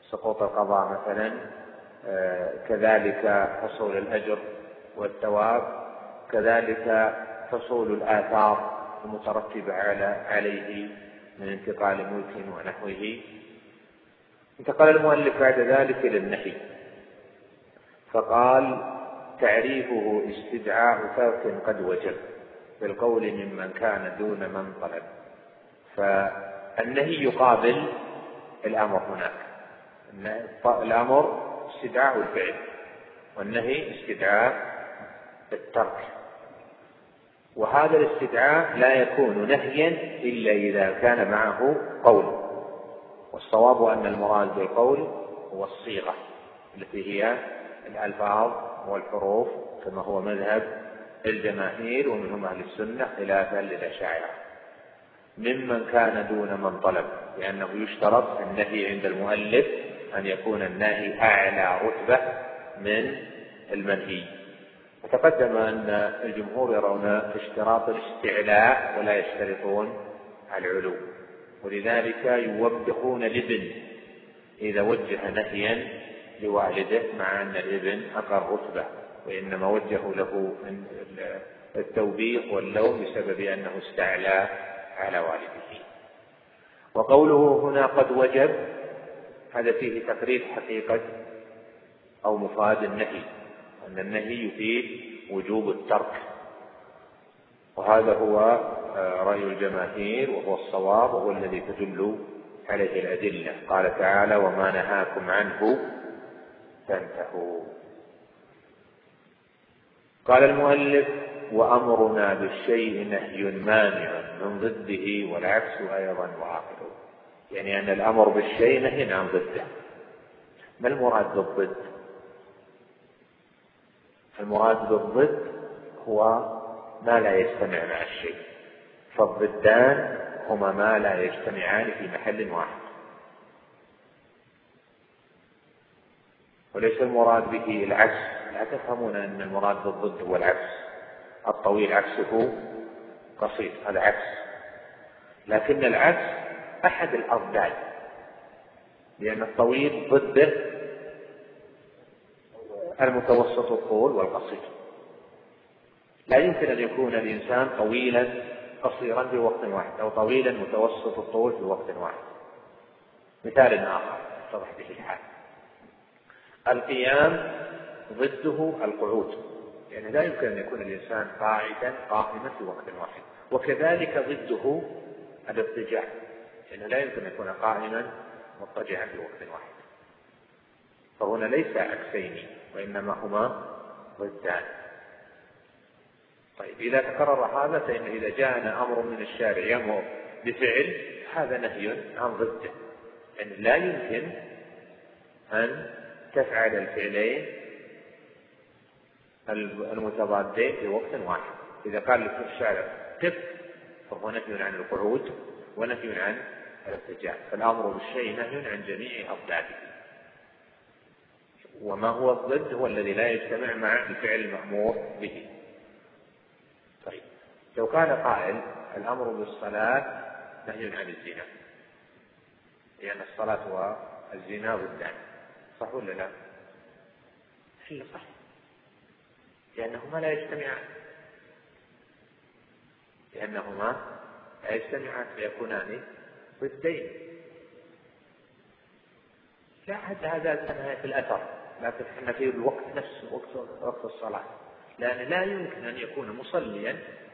سقوط القضاء مثلا، كذلك حصول الأجر والثواب، كذلك حصول الآثار المترتبة عليه من انتقال ملك ونحوه. انتقل المؤلف بعد ذلك إلى النهي، فقال: تعريفه استدعاء ترك قد وجب بالقول ممن كان دون من طلب. فالنهي يقابل الأمر هناك، الأمر استدعاء الفعل والنهي استدعاء الترك، وهذا الاستدعاء لا يكون نهيا إلا إذا كان معه قول، والصواب أن المراد بالقول هو الصيغة التي هي الألفاظ والحروف كما هو مذهب الجماهير ومنهم أهل السنة خلافا للأشاعرة، ممن كان دون من طلب، لأنه يشترط في النهي عند المؤلف أن يكون النهي أعلى رتبة من المنهي. وتقدم أن الجمهور يرون اشتراط الاستعلاء ولا يشترطون العلو، ولذلك يوبخون الابن إذا وجه نهيا لوالده مع أن الابن أقل رتبة، وإنما وجهوا له التوبيخ واللوم بسبب أنه استعلى على والده. وقوله هنا قد وجب، هذا فيه تقرير حقيقة أو مفاد النهي، أن النهي يفيد وجوب الترك، وهذا هو رأي الجماهير وهو الصواب وهو الذي تدل عليه الأدلة. قال تعالى: وما نهاكم عنه فانتهوا. قال المؤلف: وأمرنا بالشيء نهي مانع من ضده والعكس أيضا واقع. يعني أن الأمر بالشيء نهي عن ضده. ما المراد بالضد؟ المراد بالضد هو ما لا يجتمع مع الشيء، فالضدان هما ما لا يجتمعان في محل واحد، وليس المراد به العكس. لا تفهمون أن المراد بالضد هو العكس، الطويل عكسه قصير، هذا عكس، لكن العكس أحد الأضداد، لأن الطويل ضده المتوسط الطول والقصير. لا يمكن أن يكون الإنسان طويلا قصيرا في وقت واحد، أو طويلا متوسط الطول في وقت واحد. مثال آخر يتضح به الحال: القيام ضده القعود، يعني لا يمكن أن يكون الإنسان قائما في وقت واحد، وكذلك ضده الاضطجاع، يعني لا يمكن أن يكون قائما مضطجعا في وقت واحد. فهنا ليس عكسين وإنما هما ضدان. طيب، إذا تكرر هذا فإن إذا جاءنا أمر من الشارع يأمر بفعل، هذا نهي عن ضده، يعني لا يمكن أن تفعل الفعلين المتضادين في وقت واحد. إذا قال لك الشارع قف، فهو نهي عن القعود ونهي عن الارتجاع. فالأمر بالشيء نهي عن جميع أضداده، وما هو الضد هو الذي لا يجتمع مع الفعل المأمور به. طيب، لو قال قائل: الأمر بالصلاة نهي عن الزنا، لأن الصلاة والزنا ضدان، صح ولا لا؟ هي صح، لأنهما لا يجتمعان، فيكونان ضدين. لا حتى هذا في الأثر، لكن احنا في الوقت نفس وقت الصلاة، لأن لا يمكن أن يكون مصليا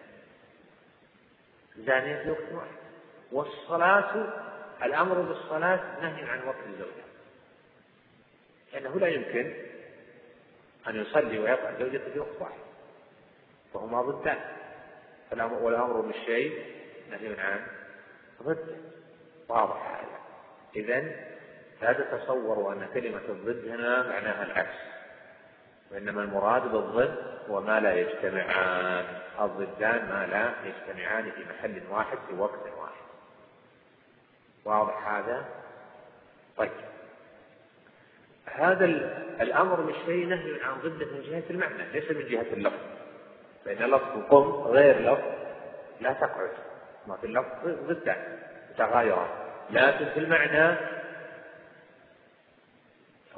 زانيا في وقت واحد. والصلاة، الأمر بالصلاة نهي عن وقت الزوجة، لأنه لا يمكن أن يصلي ويقع زوجته في وقت واحد، فهما ضدان. والأمر بالشيء نهي عن ضد، واضح هذا. إذن لا تتصوروا أن كلمة الضد هنا معناها العكس، وإنما المراد بالضد هو ما لا يجتمعان، الضدان ما لا يجتمعان في محل واحد في وقت واحد، واضح هذا؟ طيب، هذا الأمر بالشيء نهي عن ضده من جهة المعنى ليس من جهة اللفظ، فإن لفظ قم غير لفظ لا تقعد، ما في اللفظ ضدان متغايران، لكن في المعنى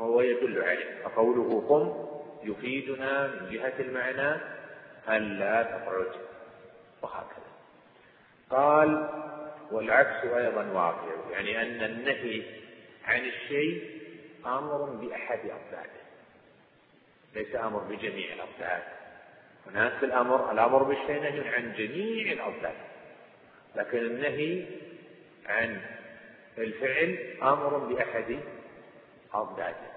فهو يدل عليه. فقوله قم يفيدنا من جهة المعنى ألا تقعد، وهكذا. قال والعكس أيضا واقع، يعني أن النهي عن الشيء أمر بأحد أضداده، ليس أمر بجميع الأضداد. هناك الأمر بالشيء نهي عن جميع الأضداد، لكن النهي عن الفعل أمر بأحد أضداده،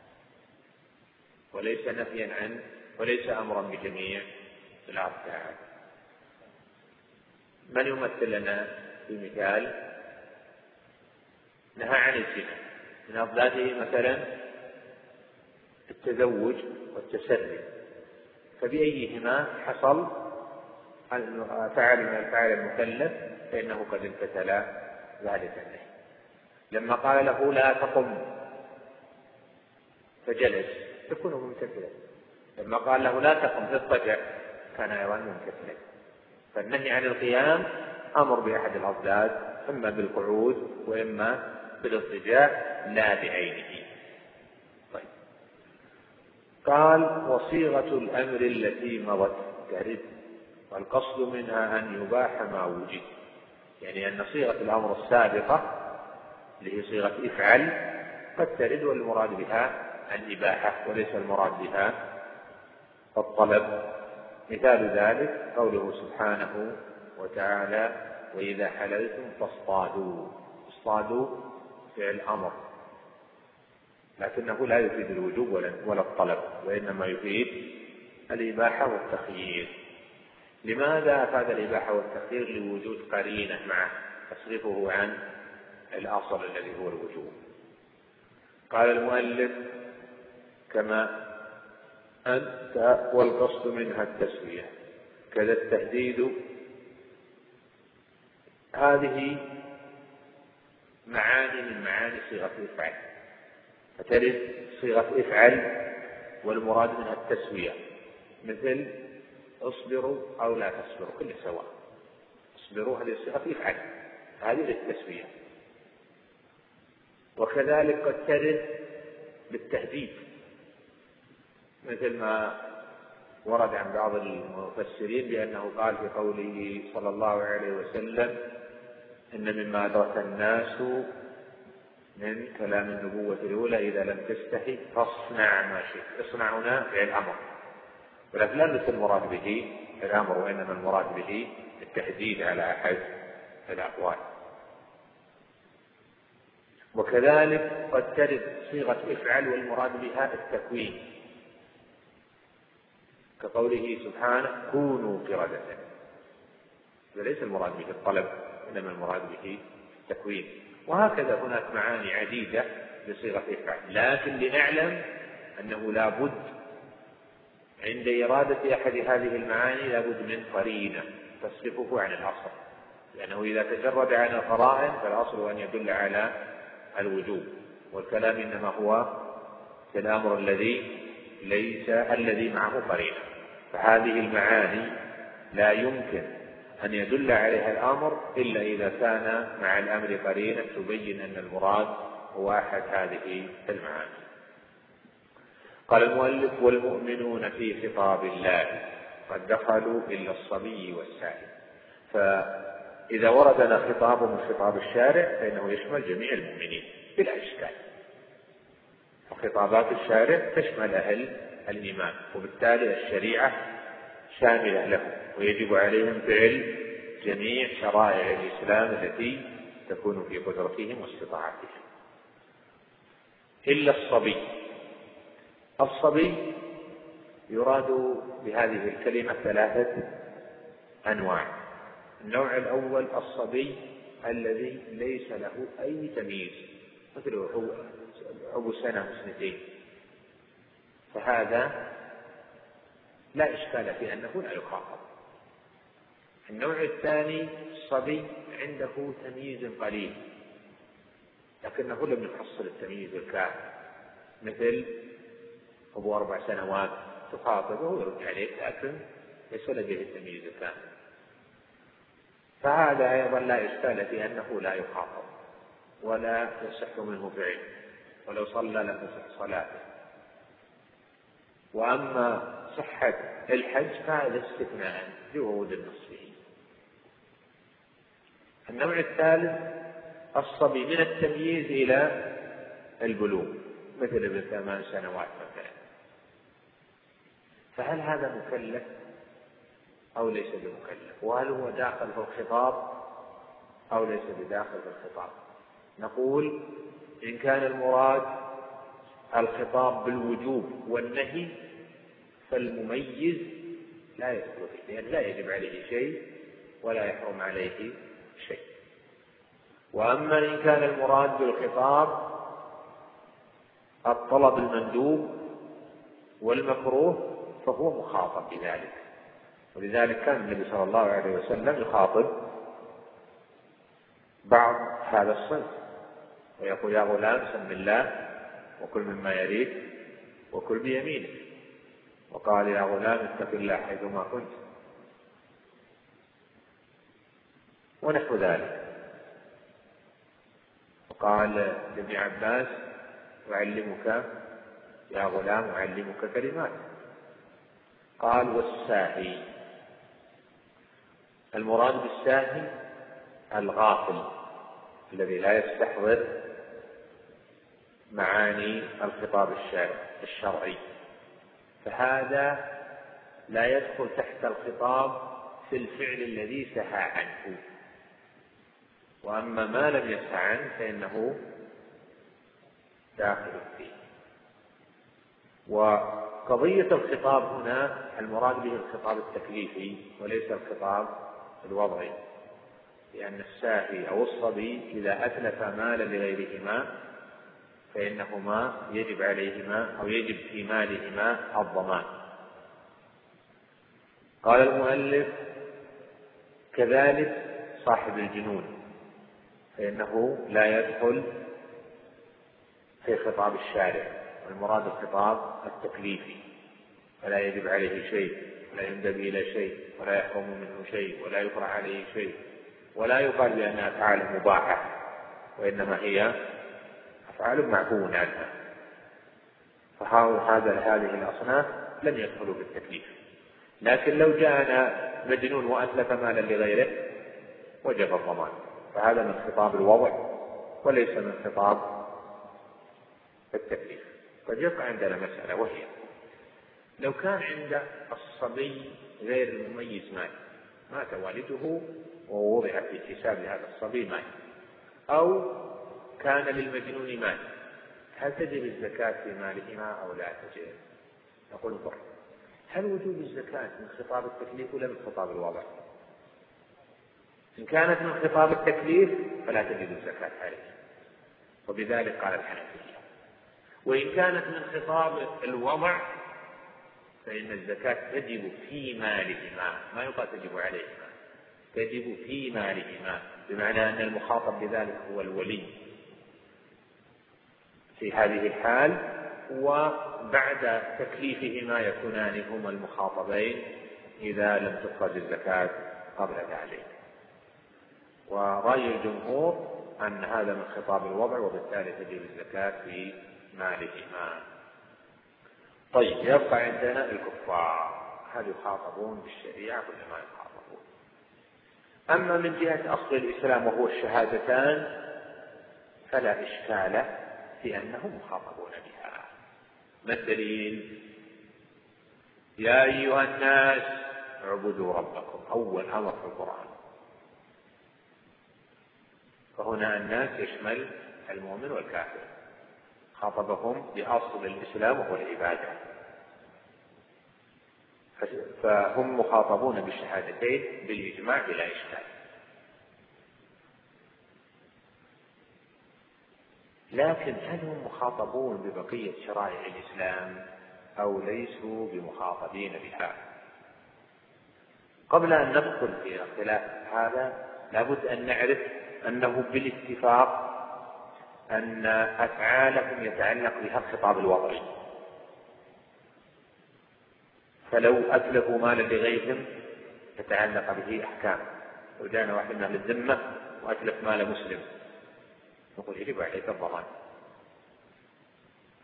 وليس نهيا عن وليس أمرا بجميع الأضداد. من يمثل لنا في مثال؟ نهى عن الزنا، من أضداده مثلا التزوج والتسري، فبأيهما حصل فعل من الفعل المكلف فإنه قد امتثل ذلك النهي. لما قال له لا تقم فجلس يكون ممتثلا، لما قال له لا تقم فاضطجع كان أيضا ممتثلا. فالنهي عن القيام أمر بأحد الأضداد، إما بالقعود وإما بالاضطجاع لا بعينه. طيب. قال وصيغة الأمر التي مضت ترد، والقصد منها أن يباح ما وجد، يعني أن صيغة الأمر السابقة اللي هي صيغة افعل قد ترد، والمراد بها الإباحة وليس المراد بها الطلب. مثال ذلك قوله سبحانه وتعالى وإذا حللتم فاصطادوا. اصطادوا فعل أمر، لكنه لا يفيد الوجوب ولا الطلب، وإنما يفيد الإباحة والتخيير. لماذا أفاد الإباحة والتخيير؟ لوجود قرينة معه تصرفه عن الأصل الذي هو الوجوب. قال المؤلف كما أنت والقصد منها التسوية كذا التهديد. هذه معاني من معاني صيغة افعل، فترد صيغة افعل والمراد منها التسوية، مثل اصبروا أو لا تصبروا كل سواء. اصبروا هذه صيغة افعل، هذه للتسوية. وكذلك قد ترد بالتهديد، مثل ما ورد عن بعض المفسرين بأنه قال في قوله صلى الله عليه وسلم إن مما أدرك الناس من كلام النبوة الأولى إذا لم تستحي فاصنع ما شئت. اصنع هنا فعل أمر، ولكن لا مثل المراد به الأمر، وإنما المراد به التهديد على أحد الأقوال. وكذلك قد ترد صيغة افعل والمراد بها التكوين، كقوله سبحانه كونوا قردة، وليس المراد به الطلب إنما المراد به التكوين. وهكذا هناك معاني عديدة لصيغة افعل، لكن لنعلم أنه لا بد عند إرادة أحد هذه المعاني لا بد من قرينة تصرفه عن الأصل، لأنه إذا تجرد عن القرائن فالأصل أن يدل على الوجوب، والكلام إنما هو في الأمر الذي معه قرينة. فهذه المعاني لا يمكن أن يدل عليها الأمر إلا إذا كان مع الأمر قرينة تبين أن المراد هو أحد هذه المعاني. قال المؤلف والمؤمنون في خطاب الله قد دخلوا إلا الصبي والسائل. فإذا وردنا خطاب من خطاب الشارع فإنه يشمل جميع المؤمنين بلا إشكال، وخطابات الشارع تشمل أهل الإيمان، وبالتالي الشريعة شاملة لهم ويجب عليهم فعل جميع شرائع الإسلام التي تكون في قدرتهم واستطاعتهم. إلا الصبي. الصبي يراد بهذه الكلمة 3 أنواع. النوع الأول الصبي الذي ليس له أي تمييز، مثل أبو سنة وسنتين، فهذا لا إشكال في أنه لا يخاطب. النوع الثاني صبي عنده تمييز قليل لكنه لم يحصل التمييز الكامل، مثل أبو 4 سنوات تخاطبه ويرد عليك لكن ليس لديه التمييز الكامل، فهذا أيضا لا إشكال في أنه لا يخاطب ولا يصح منه فعل. ولو صلى لم تصح صلاته. وأما صحة الحج فهذا استثناء لورود النص فيه. النوع الثالث الصبي من التمييز إلى البلوغ، مثل ابن 8 سنوات مثلا، فهل هذا مكلف أو ليس بمكلف؟ وهل هو داخل في الخطاب أو ليس بداخل في الخطاب؟ نقول إن كان المراد الخطاب بالوجوب والنهي فالمميز لا يدخل فيه، لأن لا يجب عليه شيء ولا يحرم عليه شيء. وأما إن كان المراد بالخطاب الطلب المندوب والمكروه فهو مخاطب بذلك. ولذلك كان النبي صلى الله عليه وسلم يخاطب بعض هذا الصنف ويقول: يا غلام سم الله وكل مما يليك وكل بيمينك. وقال: يا غلام اتق الله حيثما كنت، ونحو ذلك. وقال لابن عباس: أعلمك يا غلام أعلمك كلمات. قال: والساهي. المراد بالساهي الغافل الذي لا يستحضر معاني الخطاب الشرعي، فهذا لا يدخل تحت الخطاب في الفعل الذي سهى عنه. وأما ما لم يسه عنه فإنه داخل فيه. وقضية الخطاب هنا المراد به الخطاب التكليفي وليس الخطاب الوضعي، لأن الساهي أو الصبي إذا أتلف مالا لغيرهما فإنهما يجب عليهما أو يجب في مالهما الضمان. قال المؤلف: كذلك صاحب الجنون فإنه لا يدخل في خطاب الشارع، والمراد الخطاب التكليفي، فلا يجب عليه شيء ولا يندب إلى شيء ولا يحرم منه شيء ولا يكره عليه شيء ولا يقال بأنها أفعال مباحة، وإنما هي أفعال معفو عنها. هذه الأصناف لم يدخلوا بالتكليف. لكن لو جاءنا مجنون وأتلف مالا لغيره وجب الضمان، فهذا من خطاب الوضع وليس من خطاب التكليف. قد يقع عندنا مسألة، وهي لو كان عند الصبي غير المميز مال، مات والده ووضع في حساب هذا الصبي مال، أو كان للمجنون مال، هل تجب الزكاة في مالهما أو لا تجب؟ نقول انظر، هل وجوب الزكاة من خطاب التكليف ولا من خطاب الوضع؟ إن كانت من خطاب التكليف فلا تجب الزكاة عليه، وبذلك قال الحنفية. وإن كانت من خطاب الوضع فإن الزكاة تجب في مالهما، ما يقال تجب عليهما، تجب في مالهما، بمعنى أن المخاطب بذلك هو الولي في هذه الحال، وبعد تكليفهما يكونان هما المخاطبين إذا لم تخرج الزكاة قبل ذلك. ورأي الجمهور أن هذا من خطاب الوضع، وبالتالي تجب الزكاة في مالهما. طيب، يبقى عندنا الكفار، هل يخاطبون بالشريعة ولا ما يخاطبون؟ أما من جهة أصل الإسلام وهو الشهادتان فلا إشكال في أنهم مخاطبون بها. ما الدليل؟ يا أيها الناس اعبدوا ربكم، أول أمر في القرآن. فهنا الناس يشمل المؤمن والكافر، خاطبهم بأصل الإسلام وهو العبادة، فهم مخاطبون بالشهادتين بالإجماع بلا إشكال. لكن هل هم مخاطبون ببقية شرائع الإسلام أو ليسوا بمخاطبين بها؟ قبل أن ندخل في اختلاف هذا لابد أن نعرف أنه بالاتفاق أن أفعالهم يتعلق بها الخطاب الوضعي، فلو أتلفوا مالا لغيرهم يتعلق به أحكام. لو جاءنا واحد من أهل الذمة وأتلف مال مسلم نقول يجب عليك الضمان،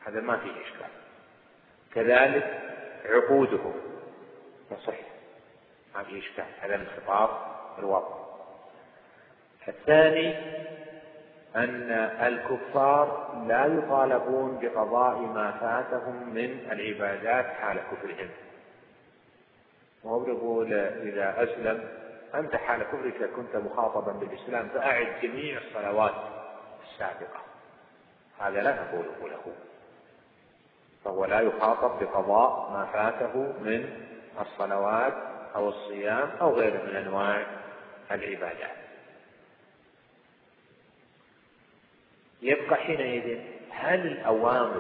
هذا ما فيه إشكال. كذلك عقودهم يصح، ما فيه إشكال، هذا من خطاب الوضع. الثاني أن الكفار لا يطالبون بقضاء ما فاتهم من العبادات حال كفرهم. وهو يقول إذا أسلم أنت حال كفرك كنت مخاطبا بالإسلام فأعد جميع الصلوات السابقة، هذا لا نقوله له، فهو لا يخاطب بقضاء ما فاته من الصلوات أو الصيام أو غيره من أنواع العبادات. يبقى حينئذ هل الأوامر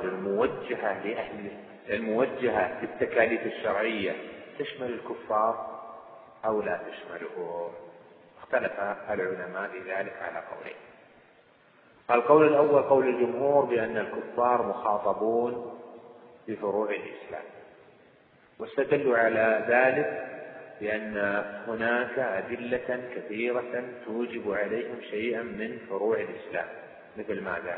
الموجهة بالتكاليف الشرعية تشمل الكفار أو لا تشملهم؟ اختلف العلماء في ذلك على قولين. القول الأول قول الجمهور بأن الكفار مخاطبون بفروع الإسلام، واستدلوا على ذلك بأن هناك أدلة كثيرة توجب عليهم شيئا من فروع الإسلام، مثل ماذا؟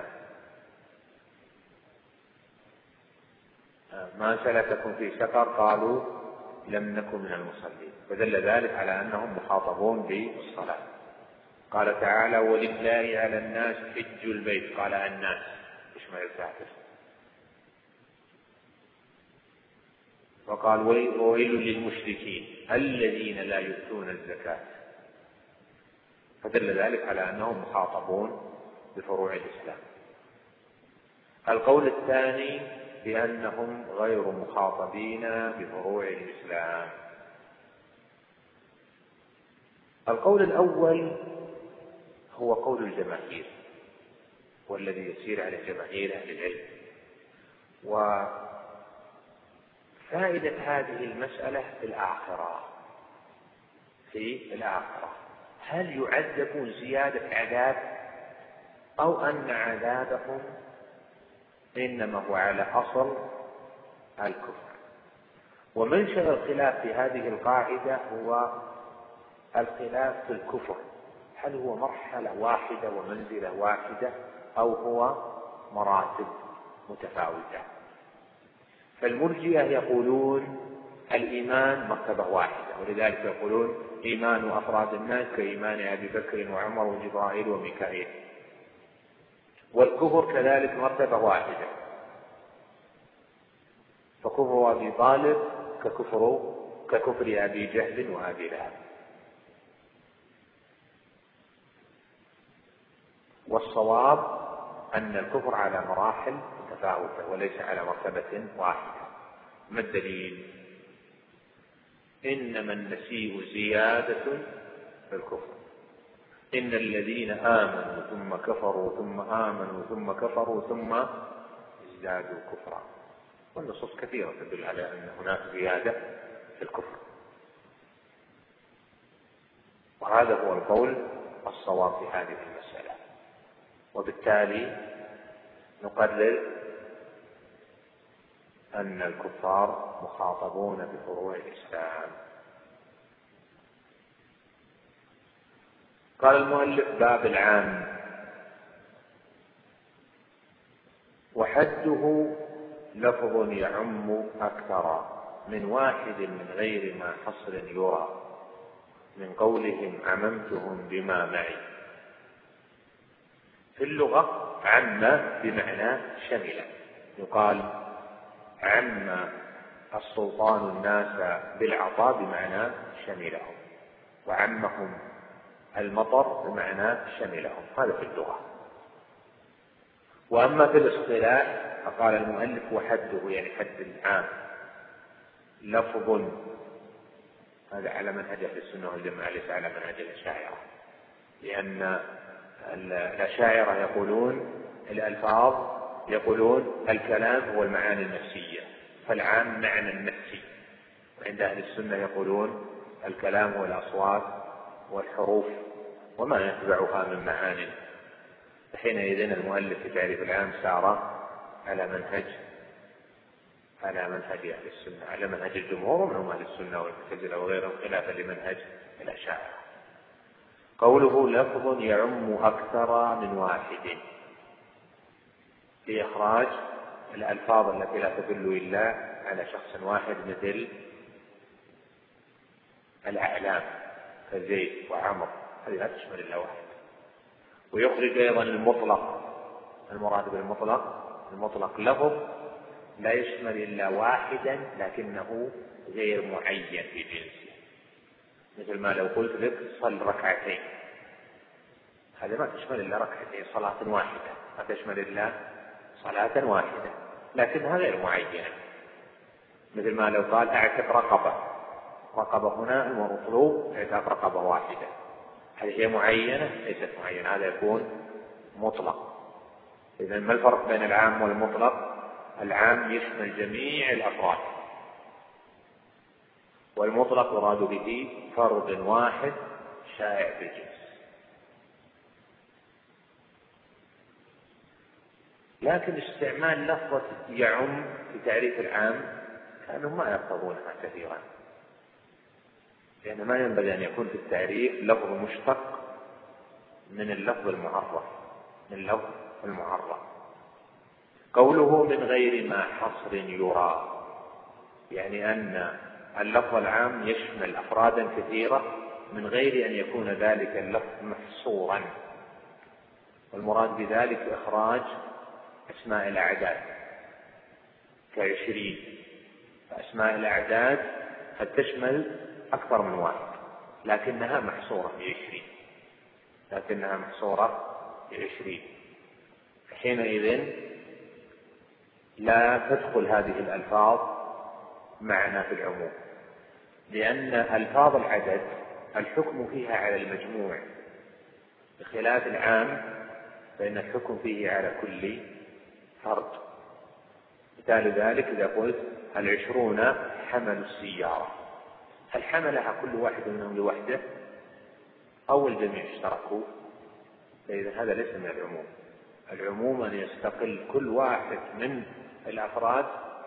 ما سلككم في سقر؟ قالوا لم نكن من المصلين، فدل ذلك على أنهم مخاطبون بالصلاة. قال تعالى ولله على الناس حج البيت، قال الناس يشمل الكافر. وقال وويل للمشركين الذين لا يؤتون الزكاة، فدل ذلك على أنهم مخاطبون بفروع الإسلام. القول الثاني بأنهم غير مخاطبين بفروع الإسلام. القول الأول هو قول الجماهير والذي يسير على جماهير أهل العلم. وفائدة هذه المسألة في الآخرة هل يعذبون زيادة عذاب أو أن عذابهم إنما هو على أصل الكفر؟ ومنشأ الخلاف في هذه القاعدة هو الخلاف في الكفر، هل هو مرحلة واحدة ومنزلة واحدة أو هو مراتب متفاوتة؟ فالمرجئة يقولون الإيمان مرتبة واحدة، ولذلك يقولون إيمان أفراد الناس كإيمان أبي بكر وعمر وجبرائيل وميكائيل. والكفر كذلك مرتبة واحدة، فكفر أبي طالب ككفر أبي جهل وأبي لهب. والصواب أن الكفر على مراحل متفاوتة وليس على مرتبة واحدة. ما الدليل؟ إنما النسيء زيادة في الكفر، إن الذين آمنوا ثم كفروا ثم آمنوا ثم كفروا ثم ازدادوا كفرا. والنصوص كثيرة تدل على أن هناك زيادة في الكفر، وهذا هو القول الصواب في هذه المسألة. وبالتالي نقرر أن الكفار مخاطبون بفروع الإسلام. قال المؤلف باب العام وحده لفظ يعم أكثر من واحد من غير ما حصر يرى، من قولهم عممتهم بما معي. في اللغة عم بمعنى شمل، يقال عم السلطان الناس بالعطاء بمعنى شملهم، وعمهم المطر بمعنى شملهم، هذا في اللغة. وأما في الاصطلاح فقال المؤلف وحده يعني حد العام لفظ، هذا على منهج أهل السنة والجماعة ليس على منهج الأشاعرة، لأن الأشاعرة يقولون الألفاظ يقولون الكلام هو المعاني النفسية، فالعام معنى النفسي، وعند أهل السنة يقولون الكلام هو الأصوات والحروف وما يتبعها من معاني. حينئذ المؤلف في تعريف العام سار على منهج أهل السنة، على منهج الجمهور ومنهم أهل السنة والمعتزلة وغيرهم، خلافا لمنهج الأشاعرة. قوله لفظ يعم أكثر من واحد لإخراج الألفاظ التي لا تدل إلا على شخص واحد مثل الأعلام كزيد وعمر، هذه لا تشمل إلا واحد. ويخرج أيضا المطلق. المراد بالمطلق لفظ لا يشمل إلا واحدا لكنه غير معين في جنسه، مثل ما لو قلت لك صل ركعتين، هذا ما تشمل إلا ركعتين، صلاة واحدة، ما تشمل إلا صلاة واحدة لكنها غير معينة. مثل ما لو قال أعتق رقبة هنا المطلوب اعتاق رقبة واحدة، هل هي معينة؟ ليست معينة، هذا يكون مطلق. إذن ما الفرق بين العام والمطلق؟ العام يشمل جميع الأفراد، والمطلق يراد به فرد واحد شائع في الجنس. لكن استعمال لفظة يعم في تعريف العام كانوا ما يرتضونها كثيرا، لأن ما ينبغي أن يكون في التعريف لفظ مشتق من اللفظ المعرف. قوله من غير ما حصر يرى، يعني أن اللفظ العام يشمل أفرادا كثيرة من غير أن يكون ذلك اللفظ محصورا. والمراد بذلك إخراج أسماء الأعداد ك20، فأسماء الأعداد قد تشمل أكثر من واحد لكنها محصورة ب20، حينئذ لا تدخل هذه الألفاظ معنا في العموم، لأن ألفاظ العدد الحكم فيها على المجموع، بخلاف العام فإن الحكم فيه على كل فرد. مثال ذلك إذا قلت 20 حملوا السيارة، هل حملها كل واحد منهم لوحده أو الجميع اشتركوا؟ فإذا هذا ليس من العموم. العموم أن يستقل كل واحد من الأفراد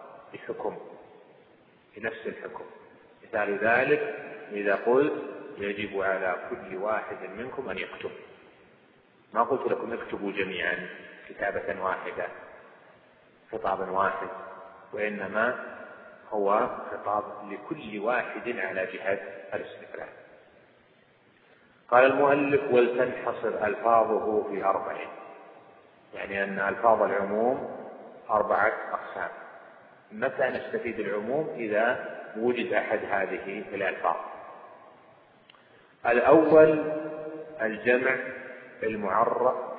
بنفس الحكم. مثال ذلك إذا قلت يجب على كل واحد منكم أن يكتب، ما قلت لكم اكتبوا جميعا كتابة واحدة خطابا واحد، وإنما هو خطاب لكل واحد على جهة الاستقلال. قال المؤلف ولتنحصر ألفاظه في 4، يعني أن ألفاظ العموم 4 أقسام. متى نستفيد العموم؟ إذا وجد أحد هذه الألفاظ. الأول الجمع المعرف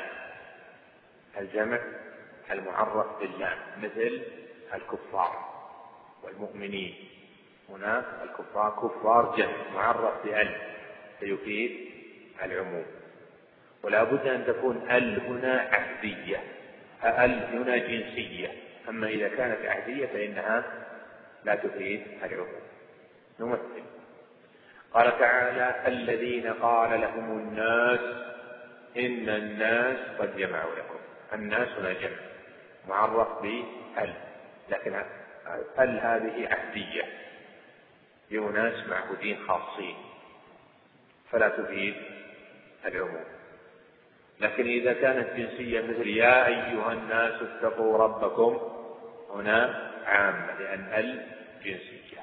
باللام، مثل الكفار والمؤمنين. هنا الكفار كفار جمع معرف بأل فيفيد العموم، ولا بد أن تكون ال هنا عهدية، ال هنا جنسية، أما إذا كانت عهدية فإنها لا تفيد العموم. نمثل. قال تعالى الذين قال لهم الناس إن الناس قد جمعوا لكم. الناس هنا جمع معرف بال، لكن ال هذه عهدية لأناس معهودين خاصين فلا تفيد العموم. لكن إذا كانت جنسية مثل يا أيها الناس اتقوا ربكم، هنا عامة لأن ال جنسية.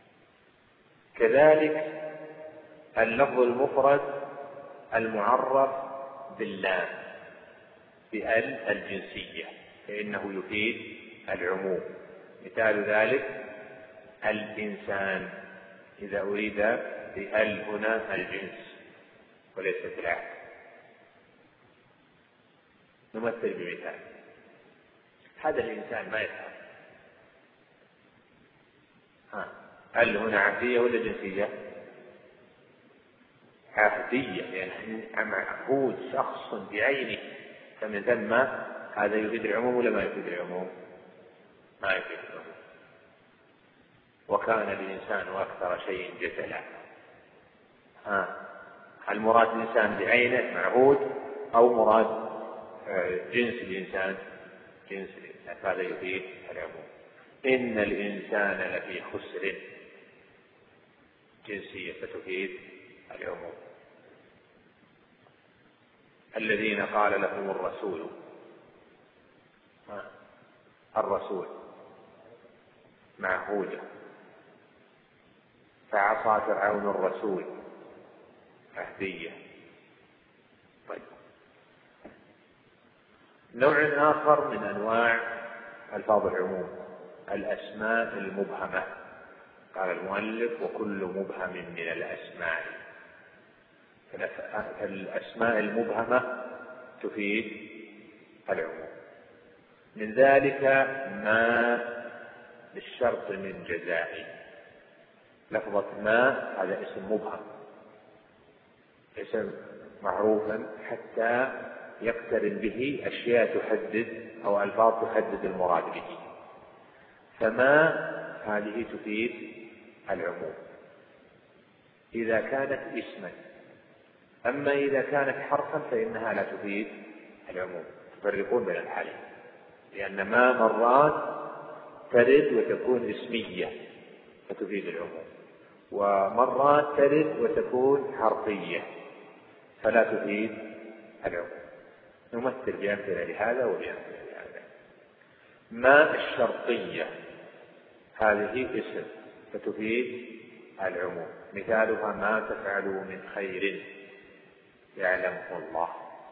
كذلك اللفظ المفرد المعرف باللام بال الجنسية فإنه يفيد العموم. مثال ذلك الإنسان، إذا أريد بال هنا الجنس وليست العهد. نمثل بمثال. هذا الإنسان ما يفهم، ال هنا عهدية ولا جنسية؟ عهدية، لأن معهود شخص بعينه، فمن ثم هذا يفيد العموم ولا ما يفيد العموم؟ ما يفيد العموم. وكان الإنسان أكثر شيء جدلا. المراد الإنسان بعينه معهود أو مراد جنس الإنسان؟ جنس الإنسان، هذا يفيد العموم. إن الإنسان لفي خسر، جنسية فتفيد العموم. الذين قال لهم الرسول، الرسول معهودة، فعصى فرعون الرسول مهدية. طيب، نوع آخر من أنواع ألفاظ العموم الأسماء المبهمة. قال المؤلف: وكل مبهم من الأسماء. الأسماء المبهمة تفيد العموم. من ذلك ما للشرط من جزاء. لفظة ما هذا اسم مبهم، اسم معروفا حتى يقترن به أشياء تحدد أو ألفاظ تحدد المراد به، فما هذه تفيد العموم إذا كانت اسما. أما إذا كانت حرفا فإنها لا تفيد العموم. تفرقون بين الحالين، لأن ما مرات ترد وتكون اسمية فتفيد العموم، ومرات ترد وتكون حرفية فلا تفيد العموم. نمثل بأمثلة لهذا وبأمثلة لهذا. ما الشرطية هذه اسم فتفيد العموم. مثالها: ما تفعلوا من خير يعلمه الله.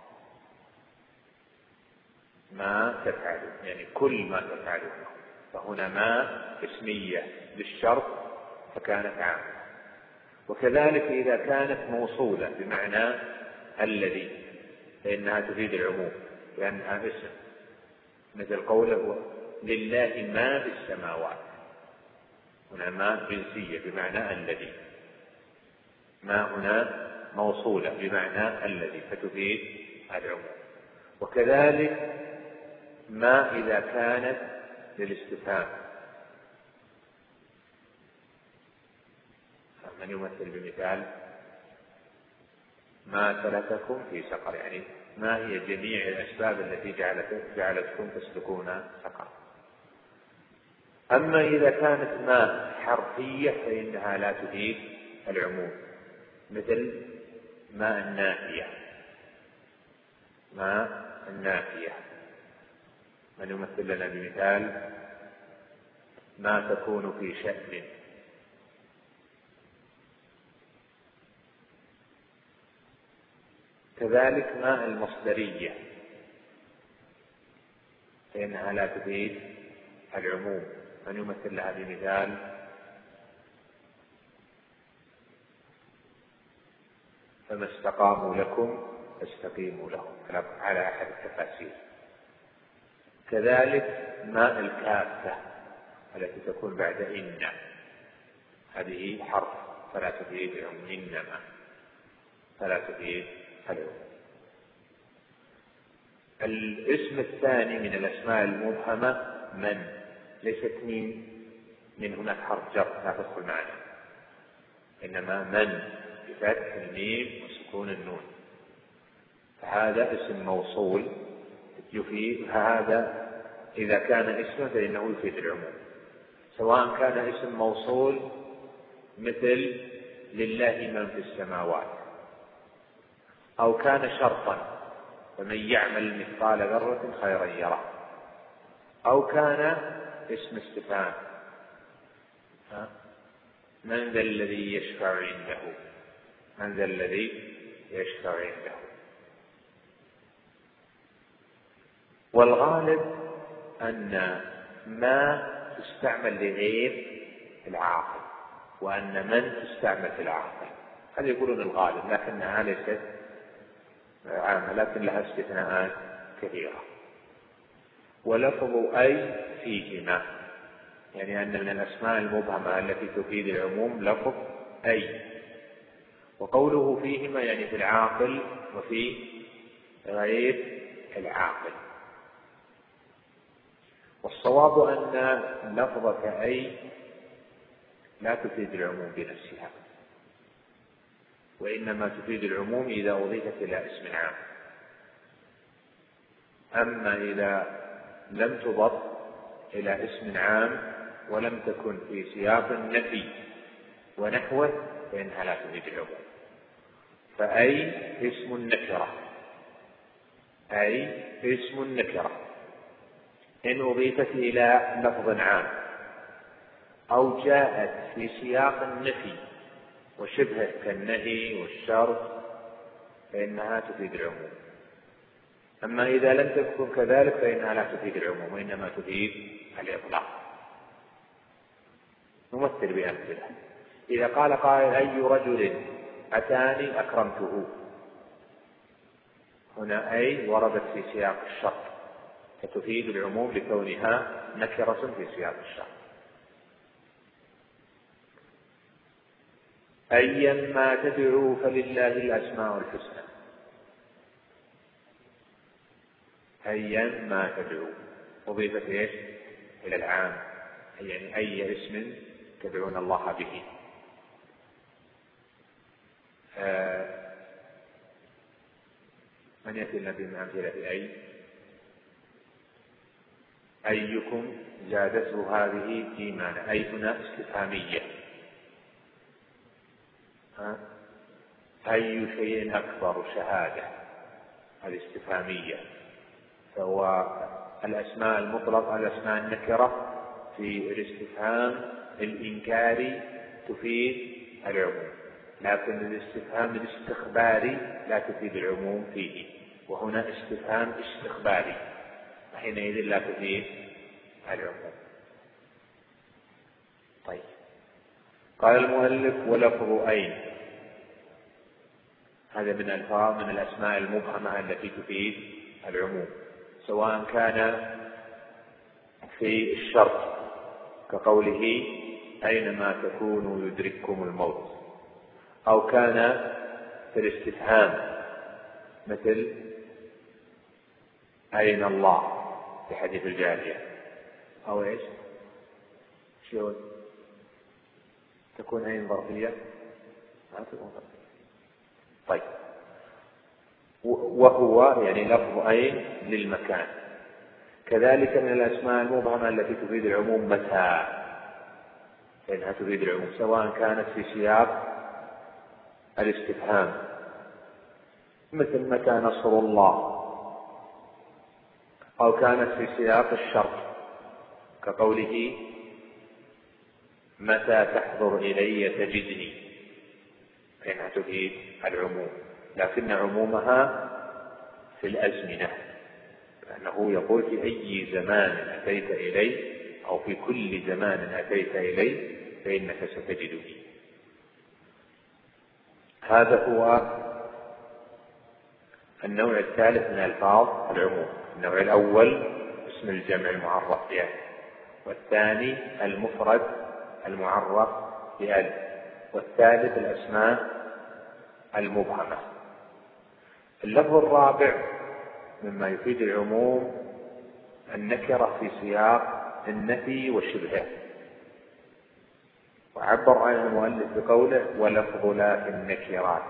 ما تفعلوا يعني كل ما تفعلونه، فهنا ما اسمية للشرط فكانت عامة. وكذلك إذا كانت موصولة بمعنى الذي فإنها تفيد العموم لأنها اسم، مثل قوله: لله ما في السماوات. هنا ما جنسية بمعنى الذي، ما هنا موصولة بمعنى الذي فتفيد العموم. وكذلك ما إذا كانت للاستفهام. من يمثل بمثال: ما سلككم في سقر، يعني ما هي جميع الأسباب التي جعلتكم تسلكون سقر. أما إذا كانت ما حرفية فإنها لا تفيد العموم، مثل ما النافية. ما النافية. من يمثل لنا بمثال: ما تكون في شأن. كذلك ما المصدرية فإنها لا تفيد العموم. من يمثل لها بمثال: فما استقاموا لكم فاستقيموا لهم، على أحد التفاسير. كذلك ما الكافة التي تكون بعد إن، هذه حرف فلا تفيد العموم، إنما فلا تفيد العموم. الاسم الثاني من الأسماء المبهمة من، ليست من هناك حرف جر لا تدخل معنا، إنما من بفتح الميم وسكون النون، فهذا اسم موصول يفيد. هذا إذا كان اسما فإنه يفيد العموم، سواء كان اسم موصول مثل لله من في السماوات، أو كان شرطا فمن يعمل مثقال ذرة خيرا يره، أو كان اسم استفهام: من ذا الذي يشفع عنده. من ذا الذي يشفع عنده. والغالب أن ما تستعمل لغير العاقل، وأن من تستعمل في العاقل. هذا يقولون الغالب، لكنها ليست عامة، لكن لها استثناءات كثيرة. ولفظ أي فيهما، يعني أن من الأسماء المبهمة التي تفيد العموم لفظ أي. وقوله فيهما يعني في العاقل وفي غير العاقل. والصواب أن لفظة أي لا تفيد العموم بنفسها، وإنما تفيد العموم إذا أضيفت إلى اسم عام. أما إذا لم تضف إلى اسم عام ولم تكن في سياق النفي ونحوه فإنها لا تفيد العموم. فأي اسم النكرة، أي اسم النكرة إن أضيفت إلى لفظ عام أو جاءت في سياق النفي وشبهه كالنهي والشرط فإنها تفيد العموم. أما إذا لم تكن كذلك فإنها لا تفيد العموم وإنما تفيد الإطلاق. نمثل بأمثلة. إذا قال قائل أي رجل أتاني أكرمته، هنا أي وردت في سياق الشرط فتفيد العموم لكونها نكرة في سياق الشرط. أيا ما تدعو فلله الأسماء الحسنى. أيا ما تدعو أضيفت إيش؟ إلى العام، يعني أي اسم تدعون الله به. من يأتي لنا بأمثلة أي؟ أيكم زادته هذه إيمانا. أي هنا استفهامية. أي شيء أكبر شهادة، هذه استفهامية. فهو الأسماء المطلقة الأسماء النكرة في الاستفهام الإنكاري تفيد العموم، لكن الاستفهام الاستخباري لا تفيد العموم فيه، وهنا استفهام استخباري حينئذ لا تفيد العموم. طيب، قال المؤلف ولفظ أين، هذا من الفاظ من الأسماء المبهمة التي تفيد العموم، سواء كان في الشرط كقوله أينما تكونوا يدرككم الموت، أو كان في الاستفهام مثل أين الله في حديث الجارية، أو إيش شلون تكون أين ظرفية ما تكون ظرفية. طيب، وهو يعني لفظ أين للمكان. كذلك من الأسماء المبهمة التي تفيد العموم متى، فإنها تفيد العموم سواء كانت في سياق الاستفهام مثل متى نصر الله، أو كانت في سياق الشرط كقوله متى تحضر إلي تجدني، فإنها تفيد العموم، لكن عمومها في الأزمنة، لأنه يقول في أي زمان أتيت إلي أو في كل زمان أتيت إلي فإنك ستجدني. هذا هو النوع الثالث من ألفاظ العموم. النوع الأول اسم الجمع المعرف بألف، والثاني المفرد المعرف بألف، والثالث الأسماء المبهمة. اللفظ الرابع مما يفيد العموم النكرة في سياق النفي وشبهه، وعبر عنه المؤلف بقوله ولفظ لا في النكرات،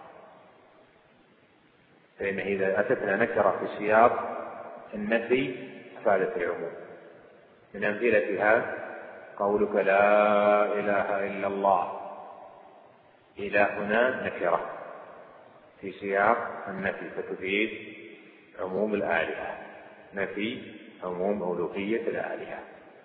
فإن إذا أتتنا نكرة في سياق النفي أفادت العموم. من أمثلتها قولك لا إله إلا الله، إلهنا نكرة في سياق النفي فتفيد عموم الآلهة، نفي عموم ألوهية الآلهة.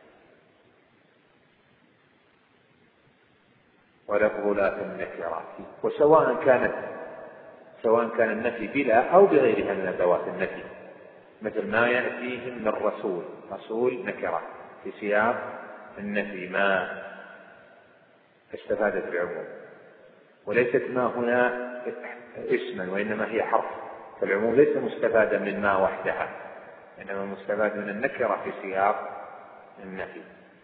ولفظ لا في النكرات، وسواء كان النفي بلا أو بغيرها من أدوات النفي، مثل ما يأتيهم من رسول، رسول نكرة في سياق النفي ما استفادت العموم، وليست ما هنا اسما وإنما هي حرف، فالعموم ليس مستفادا من ما وحدها، إنما مستفاد من النكرة في سياق النفي.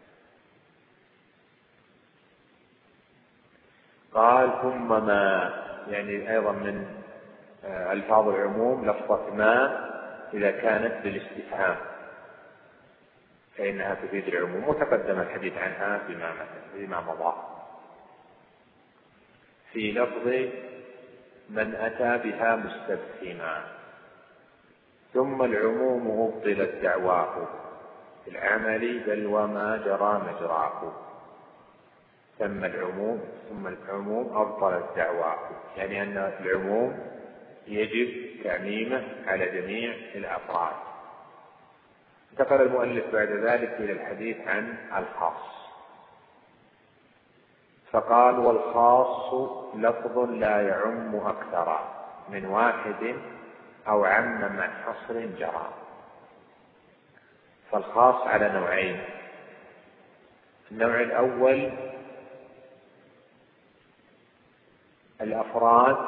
قال ثم ما، يعني أيضا من ألفاظ العموم لفظة ما إذا كانت بالاستفهام فإنها تفيد العموم، وتقدم الحديث عنها بما مضى. في لفظ من أتى بها مستفهما، ثم العموم أبطلت دعواه في العمل بل وما جرى مجراه. ثم العموم أبطلت دعواه، يعني أن العموم يجب تعميمه على جميع الأفراد، انتقل المؤلف بعد ذلك إلى الحديث عن الخاص، فقال: والخاص لفظ لا يعم أكثر من واحد أو عم مع حصر جرى. فالخاص على نوعين: النوع الأول الأفراد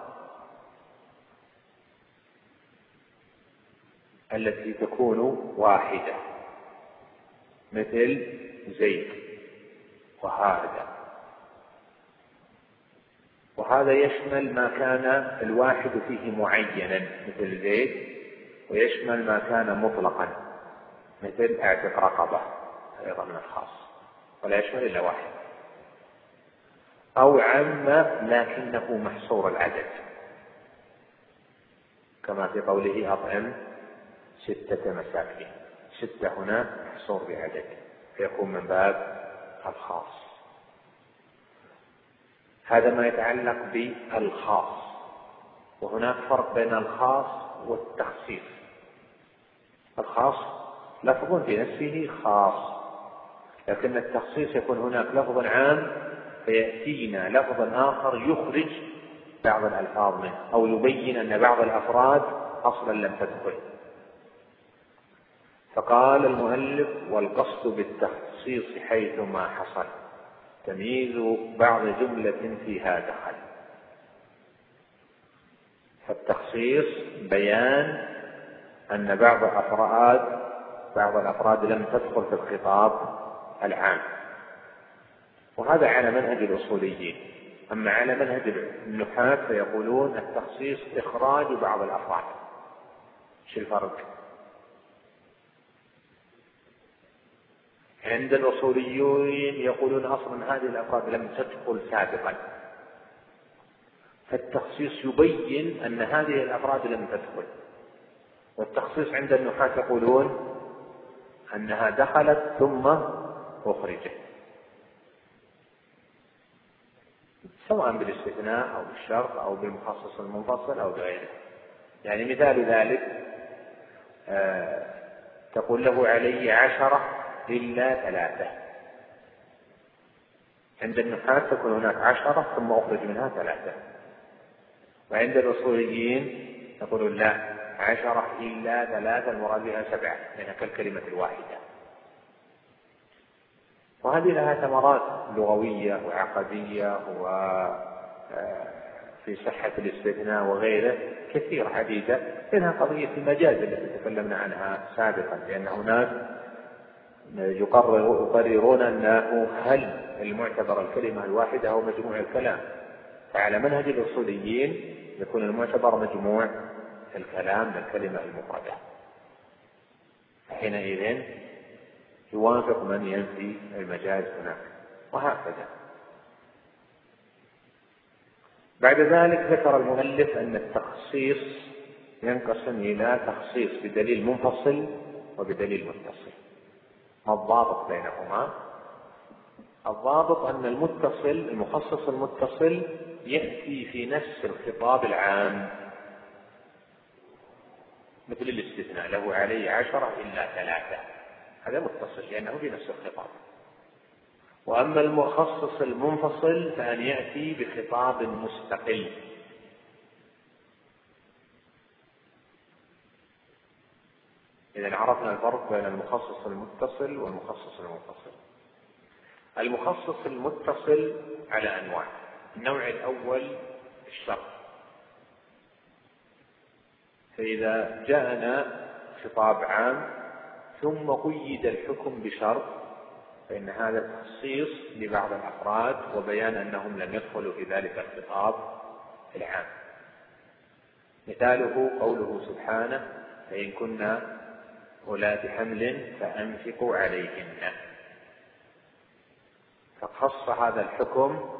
التي تكون واحدة، مثل زيد وهذا، وهذا يشمل ما كان الواحد فيه معينا مثل زيد، ويشمل ما كان مطلقا مثل اعتق رقبة، أيضا من الخاص ولا يشمل إلا واحد. أو عم لكنه محصور العدد، كما في قوله: أطعم 6 مساكين، 6 هنا محصور بعدد، فيكون من باب الخاص. هذا ما يتعلق بالخاص. وهناك فرق بين الخاص والتخصيص. الخاص لفظ في نفسه خاص، لكن التخصيص يكون هناك لفظ عام فيأتينا لفظ آخر يخرج بعض الألفاظ منه، أو يبين أن بعض الأفراد أصلا لم تدخل. فقال المؤلف: والقصد بالتخصيص حيثما حصل تمييز بعض جملة فيها دخل. فالتخصيص بيان أن بعض الأفراد لم تدخل في الخطاب العام، وهذا على منهج الأصوليين. أما على منهج النحاة فيقولون التخصيص إخراج بعض الأفراد. شو الفرق؟ عند الأصوليين يقولون أصلا هذه الأفراد لم تدخل سابقا، فالتخصيص يبين أن هذه الأفراد لم تدخل. والتخصيص عند النحاة يقولون أنها دخلت ثم أخرجت، سواء بالاستثناء أو بالشرط أو بالمخصص المنفصل أو بغيره. يعني مثال ذلك تقول: له علي 10 إلا 3. عند النحاة تكون هناك 10 ثم أخرج منها 3. وعند الأصوليين يقولون: لا، 10 إلا 3 المراد بها 7، لأنها كالكلمة الواحدة. وهذه لها ثمرات لغوية وعقدية وفي صحة الاستثناء وغيره كثير عديدة، منها قضية المجاز التي تكلمنا عنها سابقا، لأن هناك يقررون أنه هل المعتبر الكلمة الواحدة أو مجموع الكلام. فعلى منهج الأصوليين يكون المعتبر مجموع الكلام للكلمة المفردة، حينئذ يوافق من ينفي المجاز هناك، وهكذا. بعد ذلك ذكر المؤلف أن التخصيص ينقسم إلى تخصيص بدليل منفصل وبدليل متصل. ما الضابط بينهما؟ الضابط أن المخصص المتصل يأتي في نفس الخطاب العام، مثل الاستثناء: له علي 10 إلا 3، هذا متصل لأنه في نفس الخطاب. وأما المخصص المنفصل فأن يأتي بخطاب مستقل. إذن عرفنا الفرق بين المخصص المتصل والمخصص المنفصل. المخصص المتصل على أنواع: النوع الأول الشرط، فإذا جاءنا خطاب عام ثم قيد الحكم بشرط فإن هذا تخصيص لبعض الأفراد وبيان أنهم لم يدخلوا في ذلك الخطاب العام. مثاله قوله سبحانه: فإن كنا أولات حمل فأنفقوا عليهن. فخص هذا الحكم